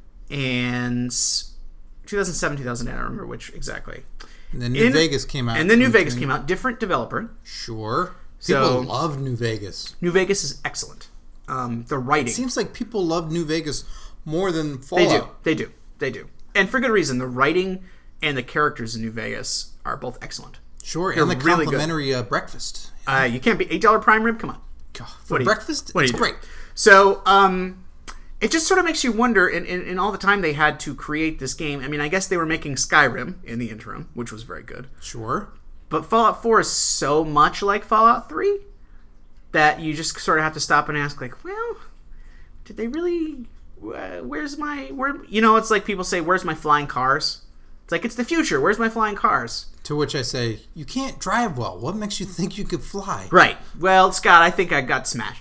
2007, 2008, I don't remember which exactly. And then New Vegas came out. And then New Vegas came out. Different developer. Sure. People love New Vegas. New Vegas is excellent. The writing. It seems like people love New Vegas more than Fallout. They do. And for good reason. The writing and the characters in New Vegas are both excellent. Sure, and the really complimentary breakfast. You can't be $8 prime rib? Come on. God, for breakfast? It's great. So, it just sort of makes you wonder, in all the time they had to create this game, I mean, I guess they were making Skyrim in the interim, which was very good. Sure. But Fallout 4 is so much like Fallout 3 that you just sort of have to stop and ask, like, well, did they really... it's like people say, where's my flying cars? It's like, it's the future. Where's my flying cars? To which I say, you can't drive well. What makes you think you could fly? Right. Well, Scott, I think I got smashed.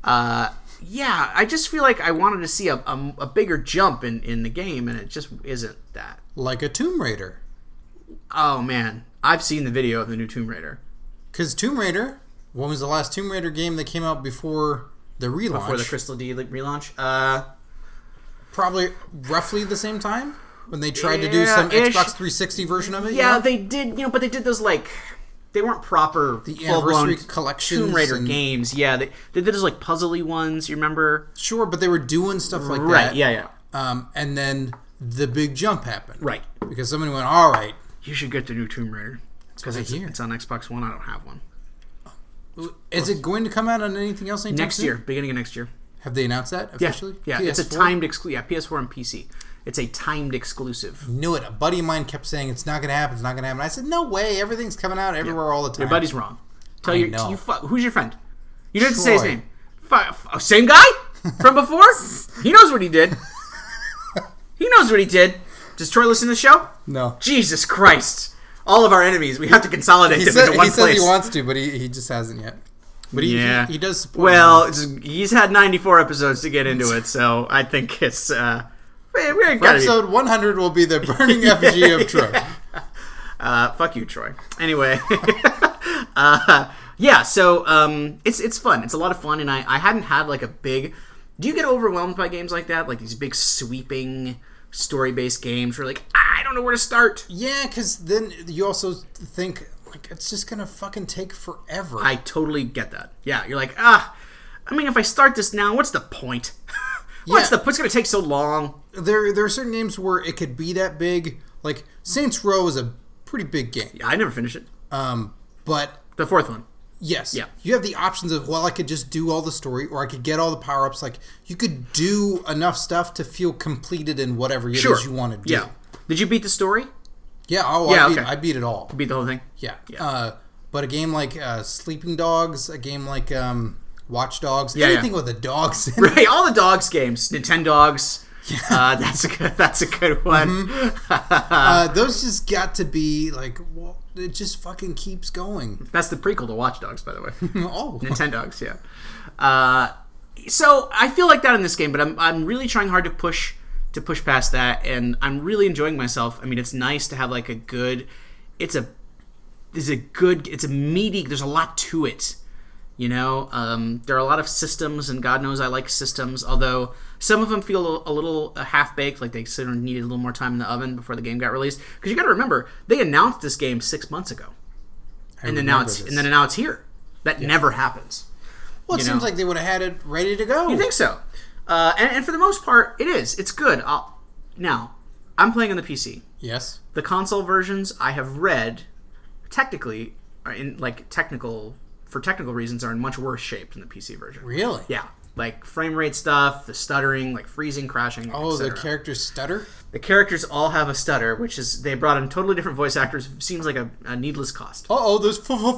Yeah, I just feel like I wanted to see a bigger jump in the game, and it just isn't that. Like a Tomb Raider. Oh, man. I've seen the video of the new Tomb Raider. Because Tomb Raider, when was the last Tomb Raider game that came out before the relaunch? Before the Crystal D relaunch? Probably roughly the same time? When they tried to do some Xbox 360 version of it? Yeah, they did, but they did those, like... They weren't proper the anniversary collections Tomb Raider games. Yeah, they did those, like, puzzly ones, you remember? Sure, but they were doing stuff like that. Right, yeah. And then the big jump happened. Right. Because somebody went, all right. You should get the new Tomb Raider. Because it's on Xbox One. I don't have one. Is it going to come out on anything else next year? Beginning of next year. Have they announced that officially? Yeah. PS4? It's a timed exclusive. Yeah, PS4 and PC. It's a timed exclusive. Knew it. A buddy of mine kept saying it's not going to happen. It's not going to happen. I said, no way. Everything's coming out everywhere all the time. Your buddy's wrong. Who's your friend? You didn't Troy. say his name. Same guy from before? He knows what he did. He knows what he did. Does Troy listen to the show? No. Jesus Christ. All of our enemies. We have to consolidate them into one place. He says he wants to, but he just hasn't yet. But he does support. Well, he's had 94 episodes to get into it, so I think it's... episode 100 will be the burning effigy of Troy. Fuck you, Troy. Anyway. So it's fun. It's a lot of fun, and I hadn't had like a big... Do you get overwhelmed by games like that? Like these big sweeping story-based games where like, I don't know where to start? Yeah, because then you also think, like, it's just going to fucking take forever. I totally get that. Yeah, you're like, I mean, if I start this now, what's the point? What's going to take so long? There are certain games where it could be that big. Like, Saints Row is a pretty big game. Yeah, I never finished it. But... The fourth one. Yes. Yeah. You have the options of, well, I could just do all the story, or I could get all the power-ups. Like, you could do enough stuff to feel completed in whatever it is you want to do. Yeah. Did you beat the story? Yeah. I beat it all. You beat the whole thing? Yeah. But a game like Sleeping Dogs, a game like Watch Dogs, anything with the dogs in it. Right, all the dogs games, Nintendogs. Yeah. That's a good one. Mm-hmm. Those just got to be like, well, it just fucking keeps going. That's the prequel to Watch Dogs, by the way. Oh, Nintendogs, yeah. So I feel like that in this game, but I'm really trying hard to push past that, and I'm really enjoying myself. I mean, it's nice to have like a good. It's a meaty. There's a lot to it. You know, there are a lot of systems, and God knows I like systems, although some of them feel a little half-baked, like they sort of needed a little more time in the oven before the game got released. Because you got to remember, they announced this game 6 months ago, and then now it's here. That never happens. Well, it seems like they would have had it ready to go. You think so? And for the most part, it is. It's good. Now, I'm playing on the PC. Yes. The console versions I have read, technically, for technical reasons, are in much worse shape than the PC version. Really? Yeah. Like frame rate stuff, the stuttering, like freezing, crashing. Oh, the characters stutter? The characters all have a stutter, which is they brought in totally different voice actors. Seems like a needless cost. There's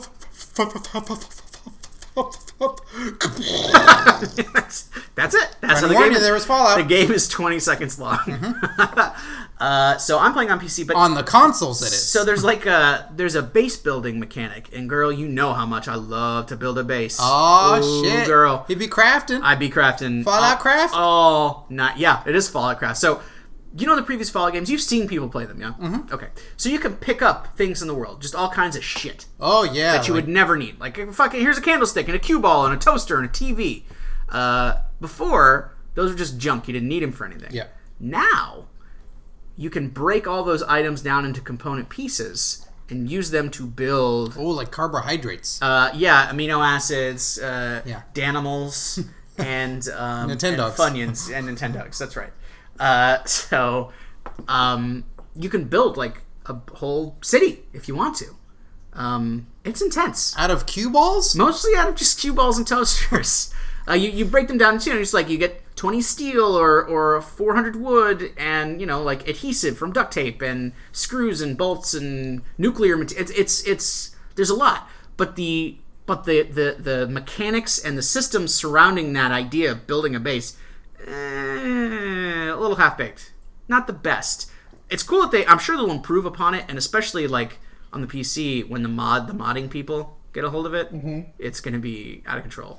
that's it. That's how the game is. There was Fallout. The game is 20 seconds long. Mm-hmm. So I'm playing on PC, but on the consoles it is. So there's there's a base building mechanic, and girl, you know how much I love to build a base. Oh, ooh, shit, girl, he'd be crafting. I'd be crafting Fallout craft. Oh, it is Fallout craft. So. You know the previous Fallout games? You've seen people play them, yeah? Mm-hmm. Okay. So you can pick up things in the world, just all kinds of shit. Oh, yeah. That you would never need. Like, fucking, here's a candlestick and a cue ball and a toaster and a TV. Before, those were just junk. You didn't need them for anything. Yeah. Now, you can break all those items down into component pieces and use them to build... Oh, like carbohydrates. Amino acids, Danimals, and... Nintendogs. And Funyuns and Nintendogs. That's right. So you can build like a whole city if you want to. It's intense. Out of cue balls? Mostly out of just cue balls and toasters. You break them down into, just like you get 20 steel or 400 wood and, like adhesive from duct tape and screws and bolts and nuclear material. It's there's a lot, but the mechanics and the systems surrounding that idea of building a base, a little half-baked. Not the best. It's cool that I'm sure they'll improve upon it, and especially like on the PC when the modding people get a hold of it, it's going to be out of control.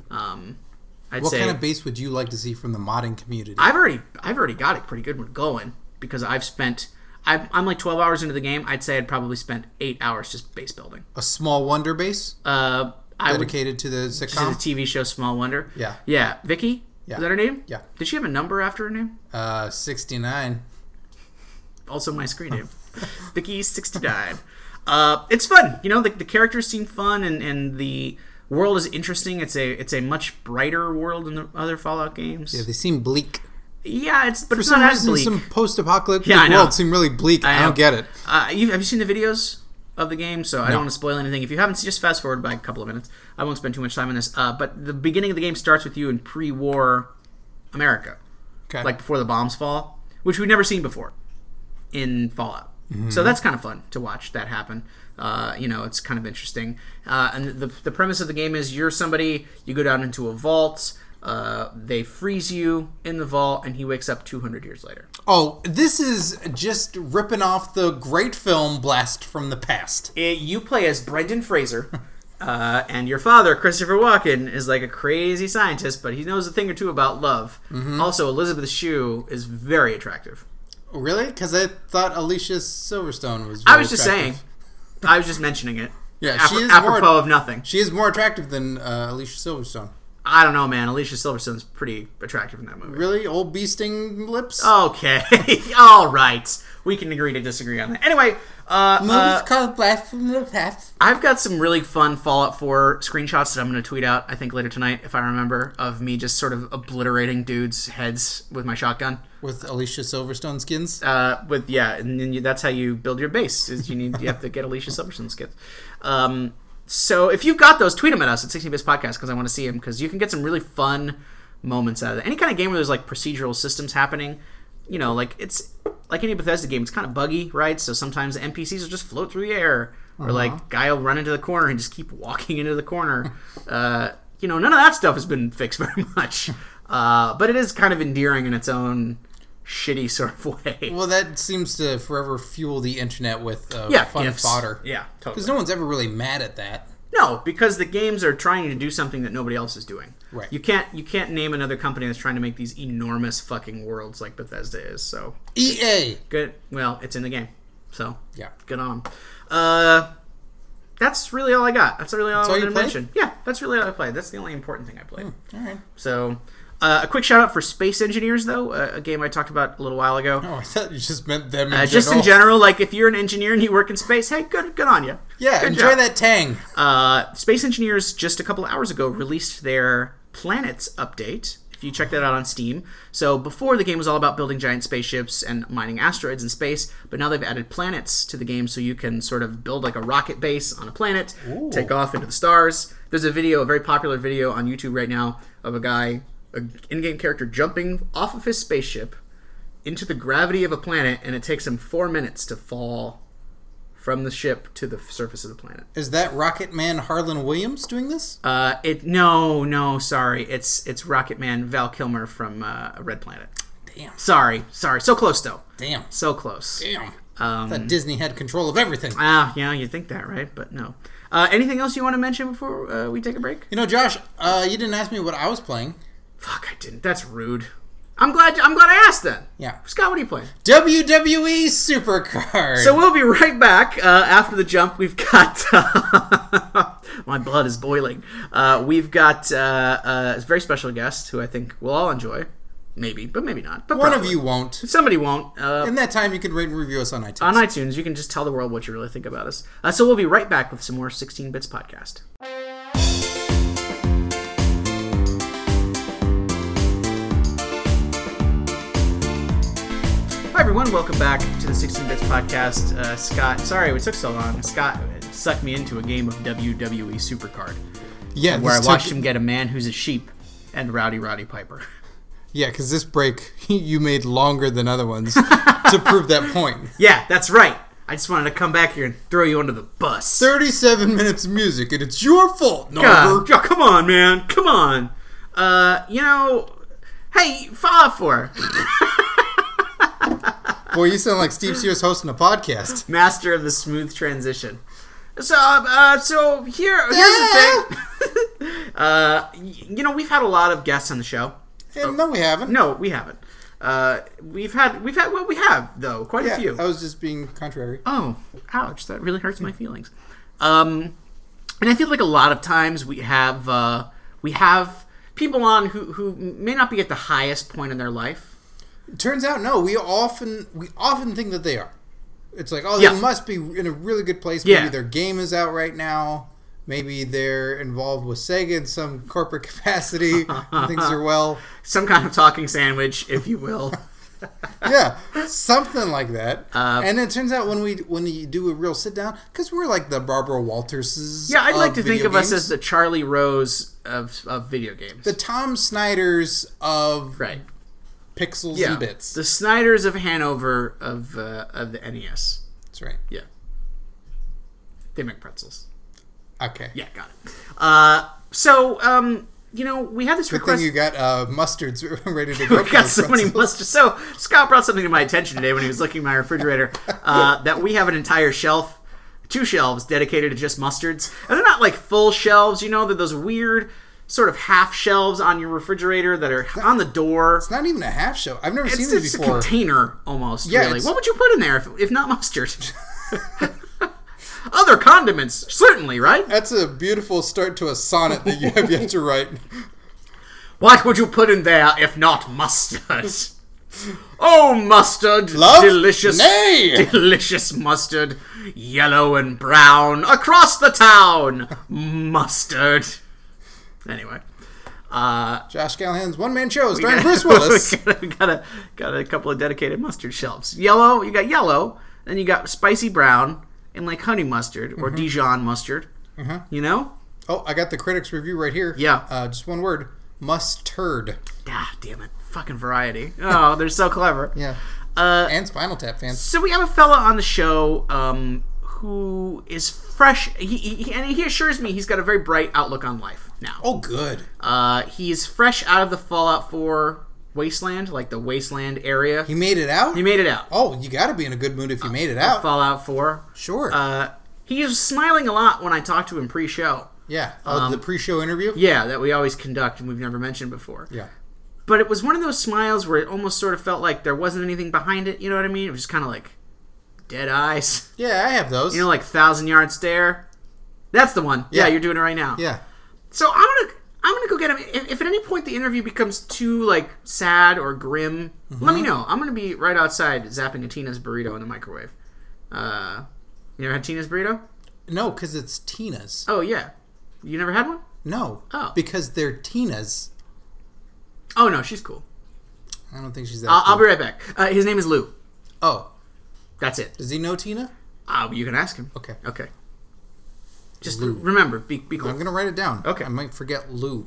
What kind of base would you like to see from the modding community? I've already got it pretty good one going because I'm like 12 hours into the game. I'd say I'd probably spent 8 hours just base building. A Small Wonder base? Dedicated to the sitcom? To the TV show Small Wonder? Yeah. Yeah. Vicky? Yeah. Is that her name? Yeah. Did she have a number after her name? 69. Also my screen name. Vicky 69. It's fun. The characters seem fun and the world is interesting. It's a much brighter world than the other Fallout games. Yeah, they seem bleak. Yeah, it's For it's some not reason, as bleak. some post-apocalyptic worlds seem really bleak. I don't get it. Have you seen the videos of the game? So I don't want to spoil anything. If you haven't, just fast forward by a couple of minutes. I won't spend too much time on this. But the beginning of the game starts with you in pre-war America. Okay. Like before the bombs fall, which we've never seen before in Fallout. Mm-hmm. So that's kind of fun to watch that happen. It's kind of interesting. And the premise of the game is you're somebody, you go down into a vault, they freeze you in the vault, and he wakes up 200 years later. Oh, this is just ripping off the great film Blast from the Past. You play as Brendan Fraser, and your father, Christopher Walken, is like a crazy scientist, but he knows a thing or two about love. Mm-hmm. Also, Elizabeth Shue is very attractive. Really? Because I thought Alicia Silverstone was I was just saying. I was just mentioning it. Yeah, she is apropos of nothing. She is more attractive than Alicia Silverstone. I don't know, man. Alicia Silverstone's pretty attractive in that movie. Really? Old bee sting lips? Okay. All right. We can agree to disagree on that. Anyway, movie's called Blast from the Past. I've got some really fun Fallout 4 screenshots that I'm going to tweet out, I think, later tonight, if I remember, of me just sort of obliterating dudes' heads with my shotgun. With Alicia Silverstone skins? And then that's how you build your base, is you have to get Alicia Silverstone skins. So if you've got those, tweet them at us at 16 Bits Podcast because I want to see them, because you can get some really fun moments out of it. Any kind of game where there's like procedural systems happening, like it's like any Bethesda game, it's kind of buggy, right? So sometimes the NPCs will just float through the air, or like guy will run into the corner and just keep walking into the corner. None of that stuff has been fixed very much, but it is kind of endearing in its own shitty sort of way. Well, that seems to forever fuel the internet with fun gifs. fodder. Yeah, totally. Because no one's ever really mad at that. No, because the games are trying to do something that nobody else is doing. Right. You can't name another company that's trying to make these enormous fucking worlds like Bethesda is. So EA. Good. Well, it's in the game, so yeah, good on them. That's really all I got. That's really all I wanted to mention. Yeah, that's really all I played. That's the only important thing I played. All right. So, a quick shout out for Space Engineers, though, a game I talked about a little while ago. Oh, I thought you just meant them in general. Just in general, like if you're an engineer and you work in space, hey, good on you. Yeah, good enjoy job. that tang. Space Engineers just a couple of hours ago released their Planets update. If you check that out on Steam. So before, the game was all about building giant spaceships and mining asteroids in space, but now they've added planets to the game, so you can sort of build like a rocket base on a planet, take off into the stars. There's a very popular video on YouTube right now of a guy, an in-game character, jumping off of his spaceship into the gravity of a planet, and it takes him 4 minutes to fall from the ship to the surface of the planet. Is that Rocket Man Harlan Williams doing this? No, sorry. It's Rocket Man Val Kilmer from Red Planet. Damn. Sorry. So close, though. Damn. So close. Damn. That Disney had control of everything. Yeah, you'd think that, right? But no. Anything else you want to mention before we take a break? Josh, you didn't ask me what I was playing. Fuck, I didn't. That's rude. I'm glad I asked then. Yeah. Scott, what are you playing? WWE Supercard. So we'll be right back after the jump. We've got... my blood is boiling. We've got a very special guest who I think we'll all enjoy. Maybe, but maybe not. But one of you won't. Somebody won't. In that time, you can rate and review us on iTunes. On iTunes, you can just tell the world what you really think about us. So we'll be right back with some more 16 Bits Podcast. Hi everyone, welcome back to the 16 Bits Podcast. Scott, sorry it took so long. Scott sucked me into a game of WWE Supercard. Yeah, where I watched him get a Man Who's a Sheep and Roddy Piper. Yeah, because this break you made longer than other ones to prove that point. Yeah, that's right. I just wanted to come back here and throw you under the bus. 37 minutes of music, and it's your fault, Narver. God, come on, man. Come on. Hey, follow for. Boy, you sound like Steve Sears hosting a podcast. Master of the smooth transition. So here's the thing. We've had a lot of guests on the show. No, we haven't. No, we haven't. We've had well, we have though, quite a few. I was just being contrary. Oh, ouch! That really hurts my feelings. And I feel like a lot of times we have people on who may not be at the highest point in their life. Turns out, no. We often think that they are. It's like, they must be in a really good place. Maybe their game is out right now. Maybe they're involved with Sega in some corporate capacity. And things are well. Some kind of talking sandwich, if you will. Yeah, something like that. And it turns out when you do a real sit down, because we're like the Barbara Walterses. Yeah, I'd like to think of us as the Charlie Rose of video games. The Tom Snyders of pixels and bits. The Snyders of Hanover of the NES. That's right. Yeah. They make pretzels. Okay. Yeah, got it. We had this Good request. thing you got mustards ready to go. We got so many mustards. So Scott brought something to my attention today when he was looking at my refrigerator that we have an entire shelf, 2 shelves dedicated to just mustards, and they're not like full shelves. They're those weird sort of half shelves on your refrigerator that are on the door. It's not even a half shelf. I've never seen this before. It's a container almost. Yeah, really. What would you put in there if not mustard? Other condiments, certainly, right? That's a beautiful start to a sonnet that you have yet to write. What would you put in there if not mustard? Oh, mustard! Love? Delicious, Nay! Delicious mustard, yellow and brown, across the town! Mustard. Anyway. Josh Callahan's one-man show starring Bruce Willis. got a couple of dedicated mustard shelves. Yellow, you got yellow, then you got spicy brown, and like honey mustard or Dijon mustard. Oh, I got the critics review right here. Yeah. Just one word. Mustard. Ah, damn it. Fucking Variety. Oh, they're so clever. Yeah. And Spinal Tap fans. So we have a fella on the show who is fresh. He assures me he's got a very bright outlook on life now. Oh, good. He's fresh out of the Fallout 4 wasteland, like the wasteland area. He made it out? He made it out. Oh, you got to be in a good mood if you made it out. Fallout 4. Sure. He was smiling a lot when I talked to him pre-show. Yeah. The pre-show interview? Yeah, that we always conduct and we've never mentioned before. Yeah. But it was one of those smiles where it almost sort of felt like there wasn't anything behind it. You know what I mean? It was just kind of like dead eyes. Yeah, I have those. You know, like 1,000-yard stare. That's the one. Yeah, you're doing it right now. Yeah. So I'm gonna go get him. If at any point the interview becomes too like sad or grim, let me know. I'm gonna be right outside zapping a Tina's burrito in the microwave. You ever had Tina's burrito? No, because it's Tina's. Oh yeah. You never had one? No. Oh. Because they're Tina's. Oh no, she's cool. I don't think she's that I'll cool. be right back. His name is Lou. Oh. That's it. Does he know Tina? You can ask him. Okay. Just Lou. remember, be cool. I'm going to write it down. Okay. I might forget Lou.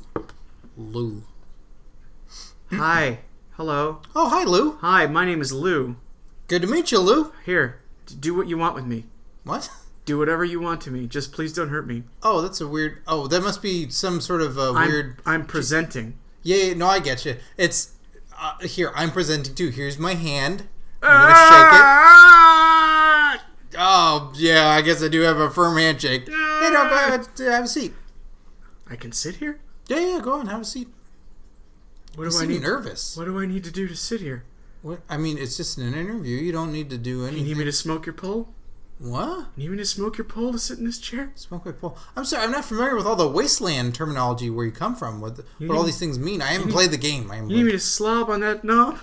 Hi. Hello. Oh, hi, Lou. Hi, my name is Lou. Good to meet you, Lou. Here, do what you want with me. What? Do whatever you want to me. Just please don't hurt me. Oh, that's a weird... Oh, that must be some sort of weird... I'm presenting. Yeah, no, I get you. It's... here, I'm presenting too. Here's my hand. I'm going to shake it. Oh, yeah, I guess I do have a firm handshake. Hey, no, go ahead. Have a seat. I can sit here? Yeah, go on. Have a seat. What You do I seem need? nervous. What do I need to do to sit here? What? I mean, it's just an interview. You don't need to do anything. You need me to smoke your pole? What? You need me to smoke your pole to sit in this chair? Smoke my pole. I'm sorry, I'm not familiar with all the wasteland terminology where you come from, what all these things mean. I haven't played the game. You need me to slob on that knob?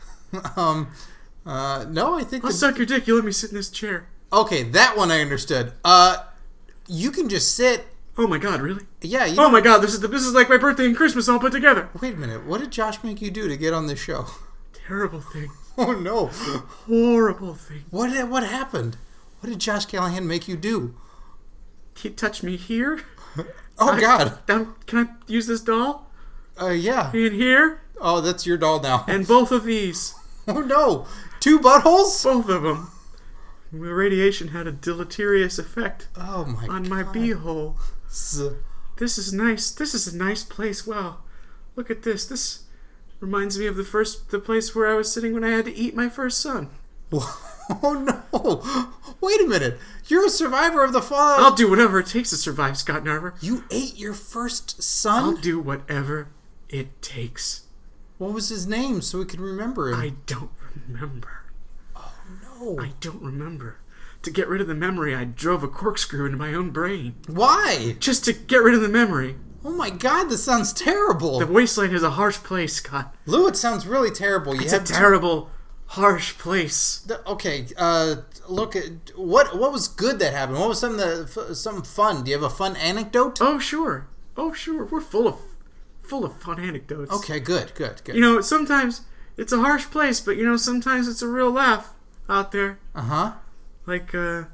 No, I think... I'll suck your dick. You let me sit in this chair. Okay, that one I understood. You can just sit... Oh my god, really? Yeah, you Oh my god, this is like my birthday and Christmas all put together. Wait a minute, what did Josh make you do to get on this show? Terrible thing. Oh no. Horrible thing. What happened? What did Josh Callahan make you do? He touched me here. Oh god. Can I use this doll? Yeah. In here? Oh, that's your doll now. And both of these. Oh no. 2 buttholes? Both of them. The radiation had a deleterious effect on my beehole. This is nice. This is a nice place. Wow. Look at this. This reminds me of the place where I was sitting when I had to eat my first son. Oh no. Wait a minute. You're a survivor of the Fallout. I'll do whatever it takes to survive, Scott Narver. You ate your first son? I'll do whatever it takes. What was his name so we can remember him? I don't remember. Oh no. I don't remember. To get rid of the memory, I drove a corkscrew into my own brain. Why? Just to get rid of the memory. Oh my god, this sounds terrible. The wasteland is a harsh place, Scott. Lou, it sounds really terrible. It's a terrible, harsh place. Okay, look at what was good that happened. What was something fun? Do you have a fun anecdote? Oh sure. We're full of fun anecdotes. Okay, good. You know, sometimes it's a harsh place, but you know, sometimes it's a real laugh out there. Uh-huh. Like,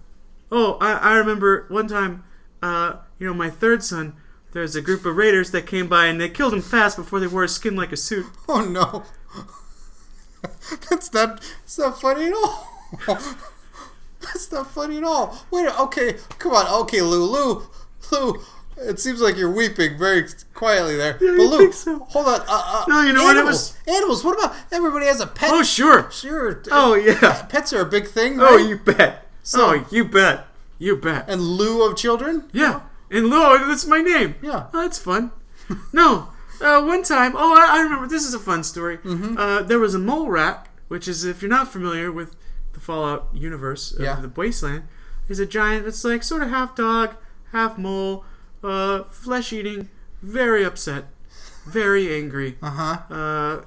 I remember one time, you know, my third son, there's a group of raiders that came by and they killed him fast before they wore his skin like a suit. Oh no. That's not funny at all. That's not funny at all. Wait, okay, come on. Okay, Lou, it seems like you're weeping very quietly there. Yeah, but Lou, think so? hold on. No, you know animals, what it was? Animals, what about everybody has a pet? Oh, sure. Sure. Oh, yeah. Pets are a big thing, Oh, right? you bet. So- you bet. You bet. In lieu of children? Yeah. And Lou, that's my name. Yeah. Oh, that's fun. No. One time, I remember, this is a fun story. Mm-hmm. There was a mole rat, which is, if you're not familiar with the Fallout universe of Yeah. the Wasteland, is a giant that's like sort of half dog, half mole, flesh-eating, very upset, very angry. Uh-huh.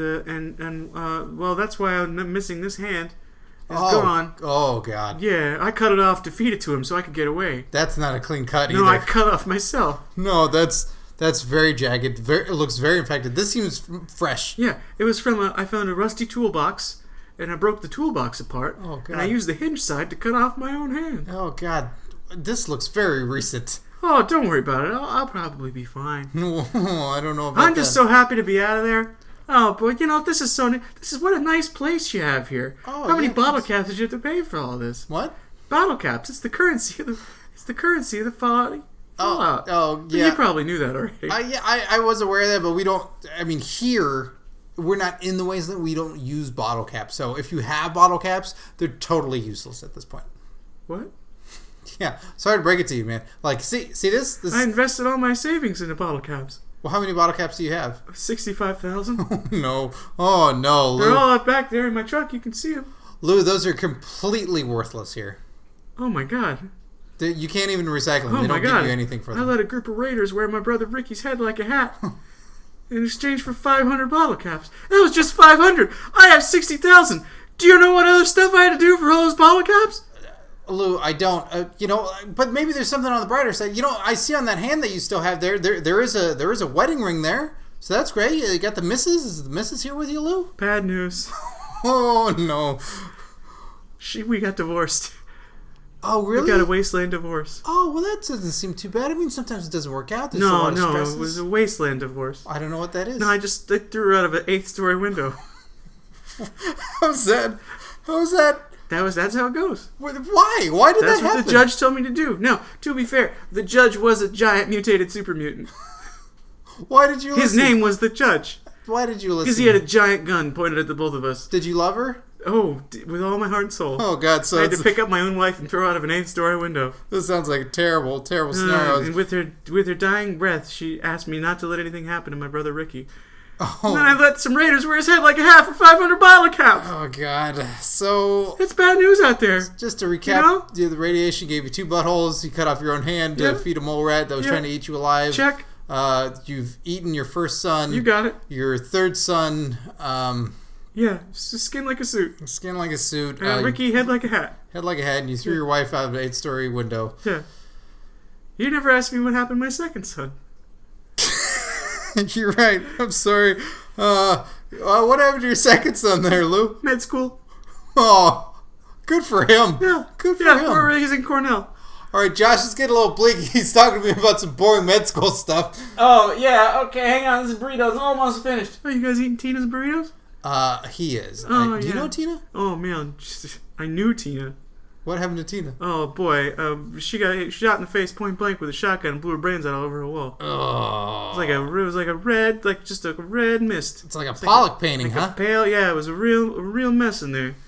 Well, that's why I'm missing this hand. It's gone. Oh, God. Yeah, I cut it off to feed it to him so I could get away. That's not a clean cut either. No, I cut off myself. No, that's very jagged. It looks very infected. This seems fresh. Yeah, it was from I found a rusty toolbox, and I broke the toolbox apart. Oh, God. And I used the hinge side to cut off my own hand. Oh, God. This looks very recent. Oh, don't worry about it. I'll probably be fine. No, I don't know about I'm just so happy to be out of there. Oh, boy, this is this is what a nice place you have here. Oh, How many bottle caps did you have to pay for all this? What? Bottle caps. It's the currency of the Fallout. Oh, But yeah. you probably knew that already. I was aware of that, but we don't. I mean, here we're not in the ways that we don't use bottle caps. So if you have bottle caps, they're totally useless at this point. What? Yeah. Sorry to break it to you, man. Like, see this. I invested all my savings into bottle caps. Well, how many bottle caps do you have? 65,000. No. Oh, no, Lou. They're all out back there in my truck. You can see them. Lou, those are completely worthless here. Oh, my God. You can't even recycle them. Oh, They my don't God. give you anything for I them. let a group of raiders wear my brother Ricky's head like a hat in exchange for 500 bottle caps. That was just 500. I have 60,000. Do you know what other stuff I had to do for all those bottle caps? Lou, I don't. But maybe there's something on the brighter side. I see on that hand that you still have there. There is a wedding ring there, so that's great. You got the missus. Is the missus here with you, Lou? Bad news. Oh no. We got divorced. Oh really? We got a wasteland divorce. Oh well, that doesn't seem too bad. I mean, sometimes it doesn't work out. There's a lot of stresses. It was a wasteland divorce. I don't know what that is. No, they threw her out of an 8th-story window. How's that? How's that? That's how it goes. Why? Why did That's that happen? what the judge told me to do. No, to be fair, the judge was a giant mutated super mutant. Why did you listen? His name was the judge. Why did you listen? Because he had a giant gun pointed at the both of us. Did you love her? Oh, with all my heart and soul. Oh, God. So I had to pick up my own wife and throw her out of an 8th-story window. This sounds like a terrible, terrible scenario. And with her dying breath, she asked me not to let anything happen to my brother Ricky. Oh. And then I let some raiders wear his head like a hat for 500 bottle caps. Oh, God. So... It's bad news out there. Just to recap, the radiation gave you 2 buttholes. You cut off your own hand to feed a mole rat that was trying to eat you alive. Check. You've eaten your first son. You got it. Your third son... yeah, skin like a suit. Skin like a suit. Ricky, head like a hat. Head like a hat, and you threw your wife out of an 8th-story window. Yeah. You never asked me what happened to my second son. You're right. I'm sorry. What happened to your second son there, Lou? Med school. Oh, good for him. Yeah. Good for him. Yeah, he's in Cornell. All right, Josh, let's get a little bleak. He's talking to me about some boring med school stuff. Oh, yeah. Okay, hang on. This burrito's almost finished. Oh, you guys eating Tina's burritos? He is. Oh, do you know Tina? Oh, man. I knew Tina. What happened to Tina? Oh, boy. She got shot in the face point blank with a shotgun and blew her brains out all over her wall. Oh. It was like a red, just a red mist. It's like a Pollock painting, huh? A pale, yeah. It was a real mess in there.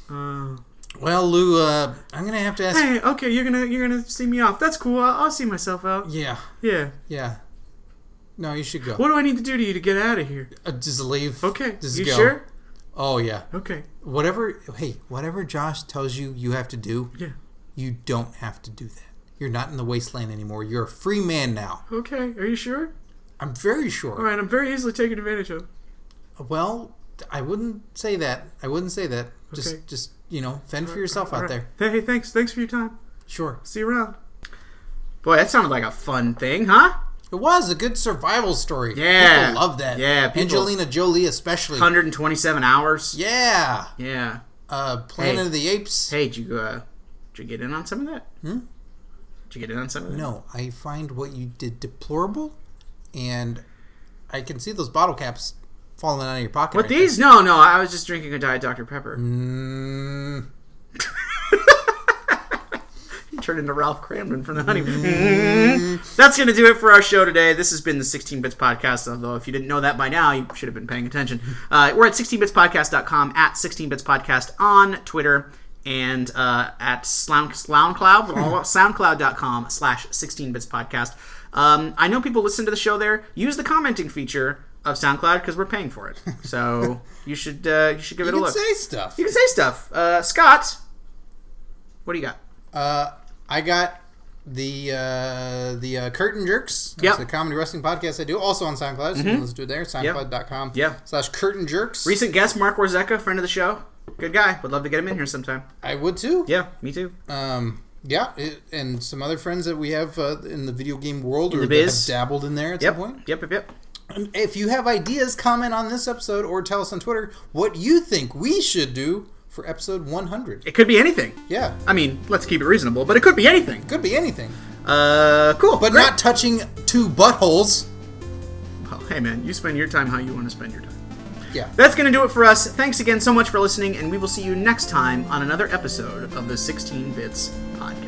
Well, Lou, I'm gonna have to ask. Hey, okay, you're gonna see me off. That's cool. I'll see myself out. Yeah. Yeah. Yeah. No, you should go. What do I need to do to you to get out of here? Just leave. Okay. Just you go. Sure? Oh yeah. Okay. Whatever Josh tells you have to do. Yeah. You don't have to do that. You're not in the wasteland anymore. You're a free man now. Okay. Are you sure? I'm very sure. All right. I'm very easily taken advantage of. Well, I wouldn't say that. Okay. Just fend for yourself out there. Hey, thanks for your time. Sure. See you around. Boy, that sounded like a fun thing, huh? It was a good survival story. Yeah. People love that. Yeah. Angelina Jolie especially. 127 hours. Yeah. Yeah. Planet of the Apes. Hey, did you get in on some of that? Did you get in on some of that? No, I find what you did deplorable, and I can see those bottle caps falling out of your pocket. What, these? No, I was just drinking a Diet Dr. Pepper. You turned into Ralph Cramden from The Honeymoon. That's going to do it for our show today. This has been the 16 Bits Podcast, although if you didn't know that by now, you should have been paying attention. We're at 16bitspodcast.com, at 16bitspodcast on Twitter, and at soundcloud.com/16bitspodcast. I know people listen to the show there. Use the commenting feature of SoundCloud because we're paying for it. So you should give it a look. You can say stuff. You can say stuff. Scott, what do you got? I got the Curtain Jerks. That's the comedy wrestling podcast I do, also on SoundCloud. So you can listen to it there. SoundCloud.com/Curtain Jerks. Recent guest Mark Warzeka, friend of the show. Good guy. Would love to get him in here sometime. I would too. Yeah, me too. And some other friends that we have in the video game world in or the biz. that have dabbled in there at some point. Yep. And if you have ideas, comment on this episode or tell us on Twitter what you think we should do for episode 100. It could be anything. Yeah. I mean, let's keep it reasonable, but it could be anything. Could be anything. Cool. But not touching 2 buttholes. Well, hey man, you spend your time how you want to spend your time. Yeah. That's going to do it for us. Thanks again so much for listening, and we will see you next time on another episode of the 16 Bits Podcast.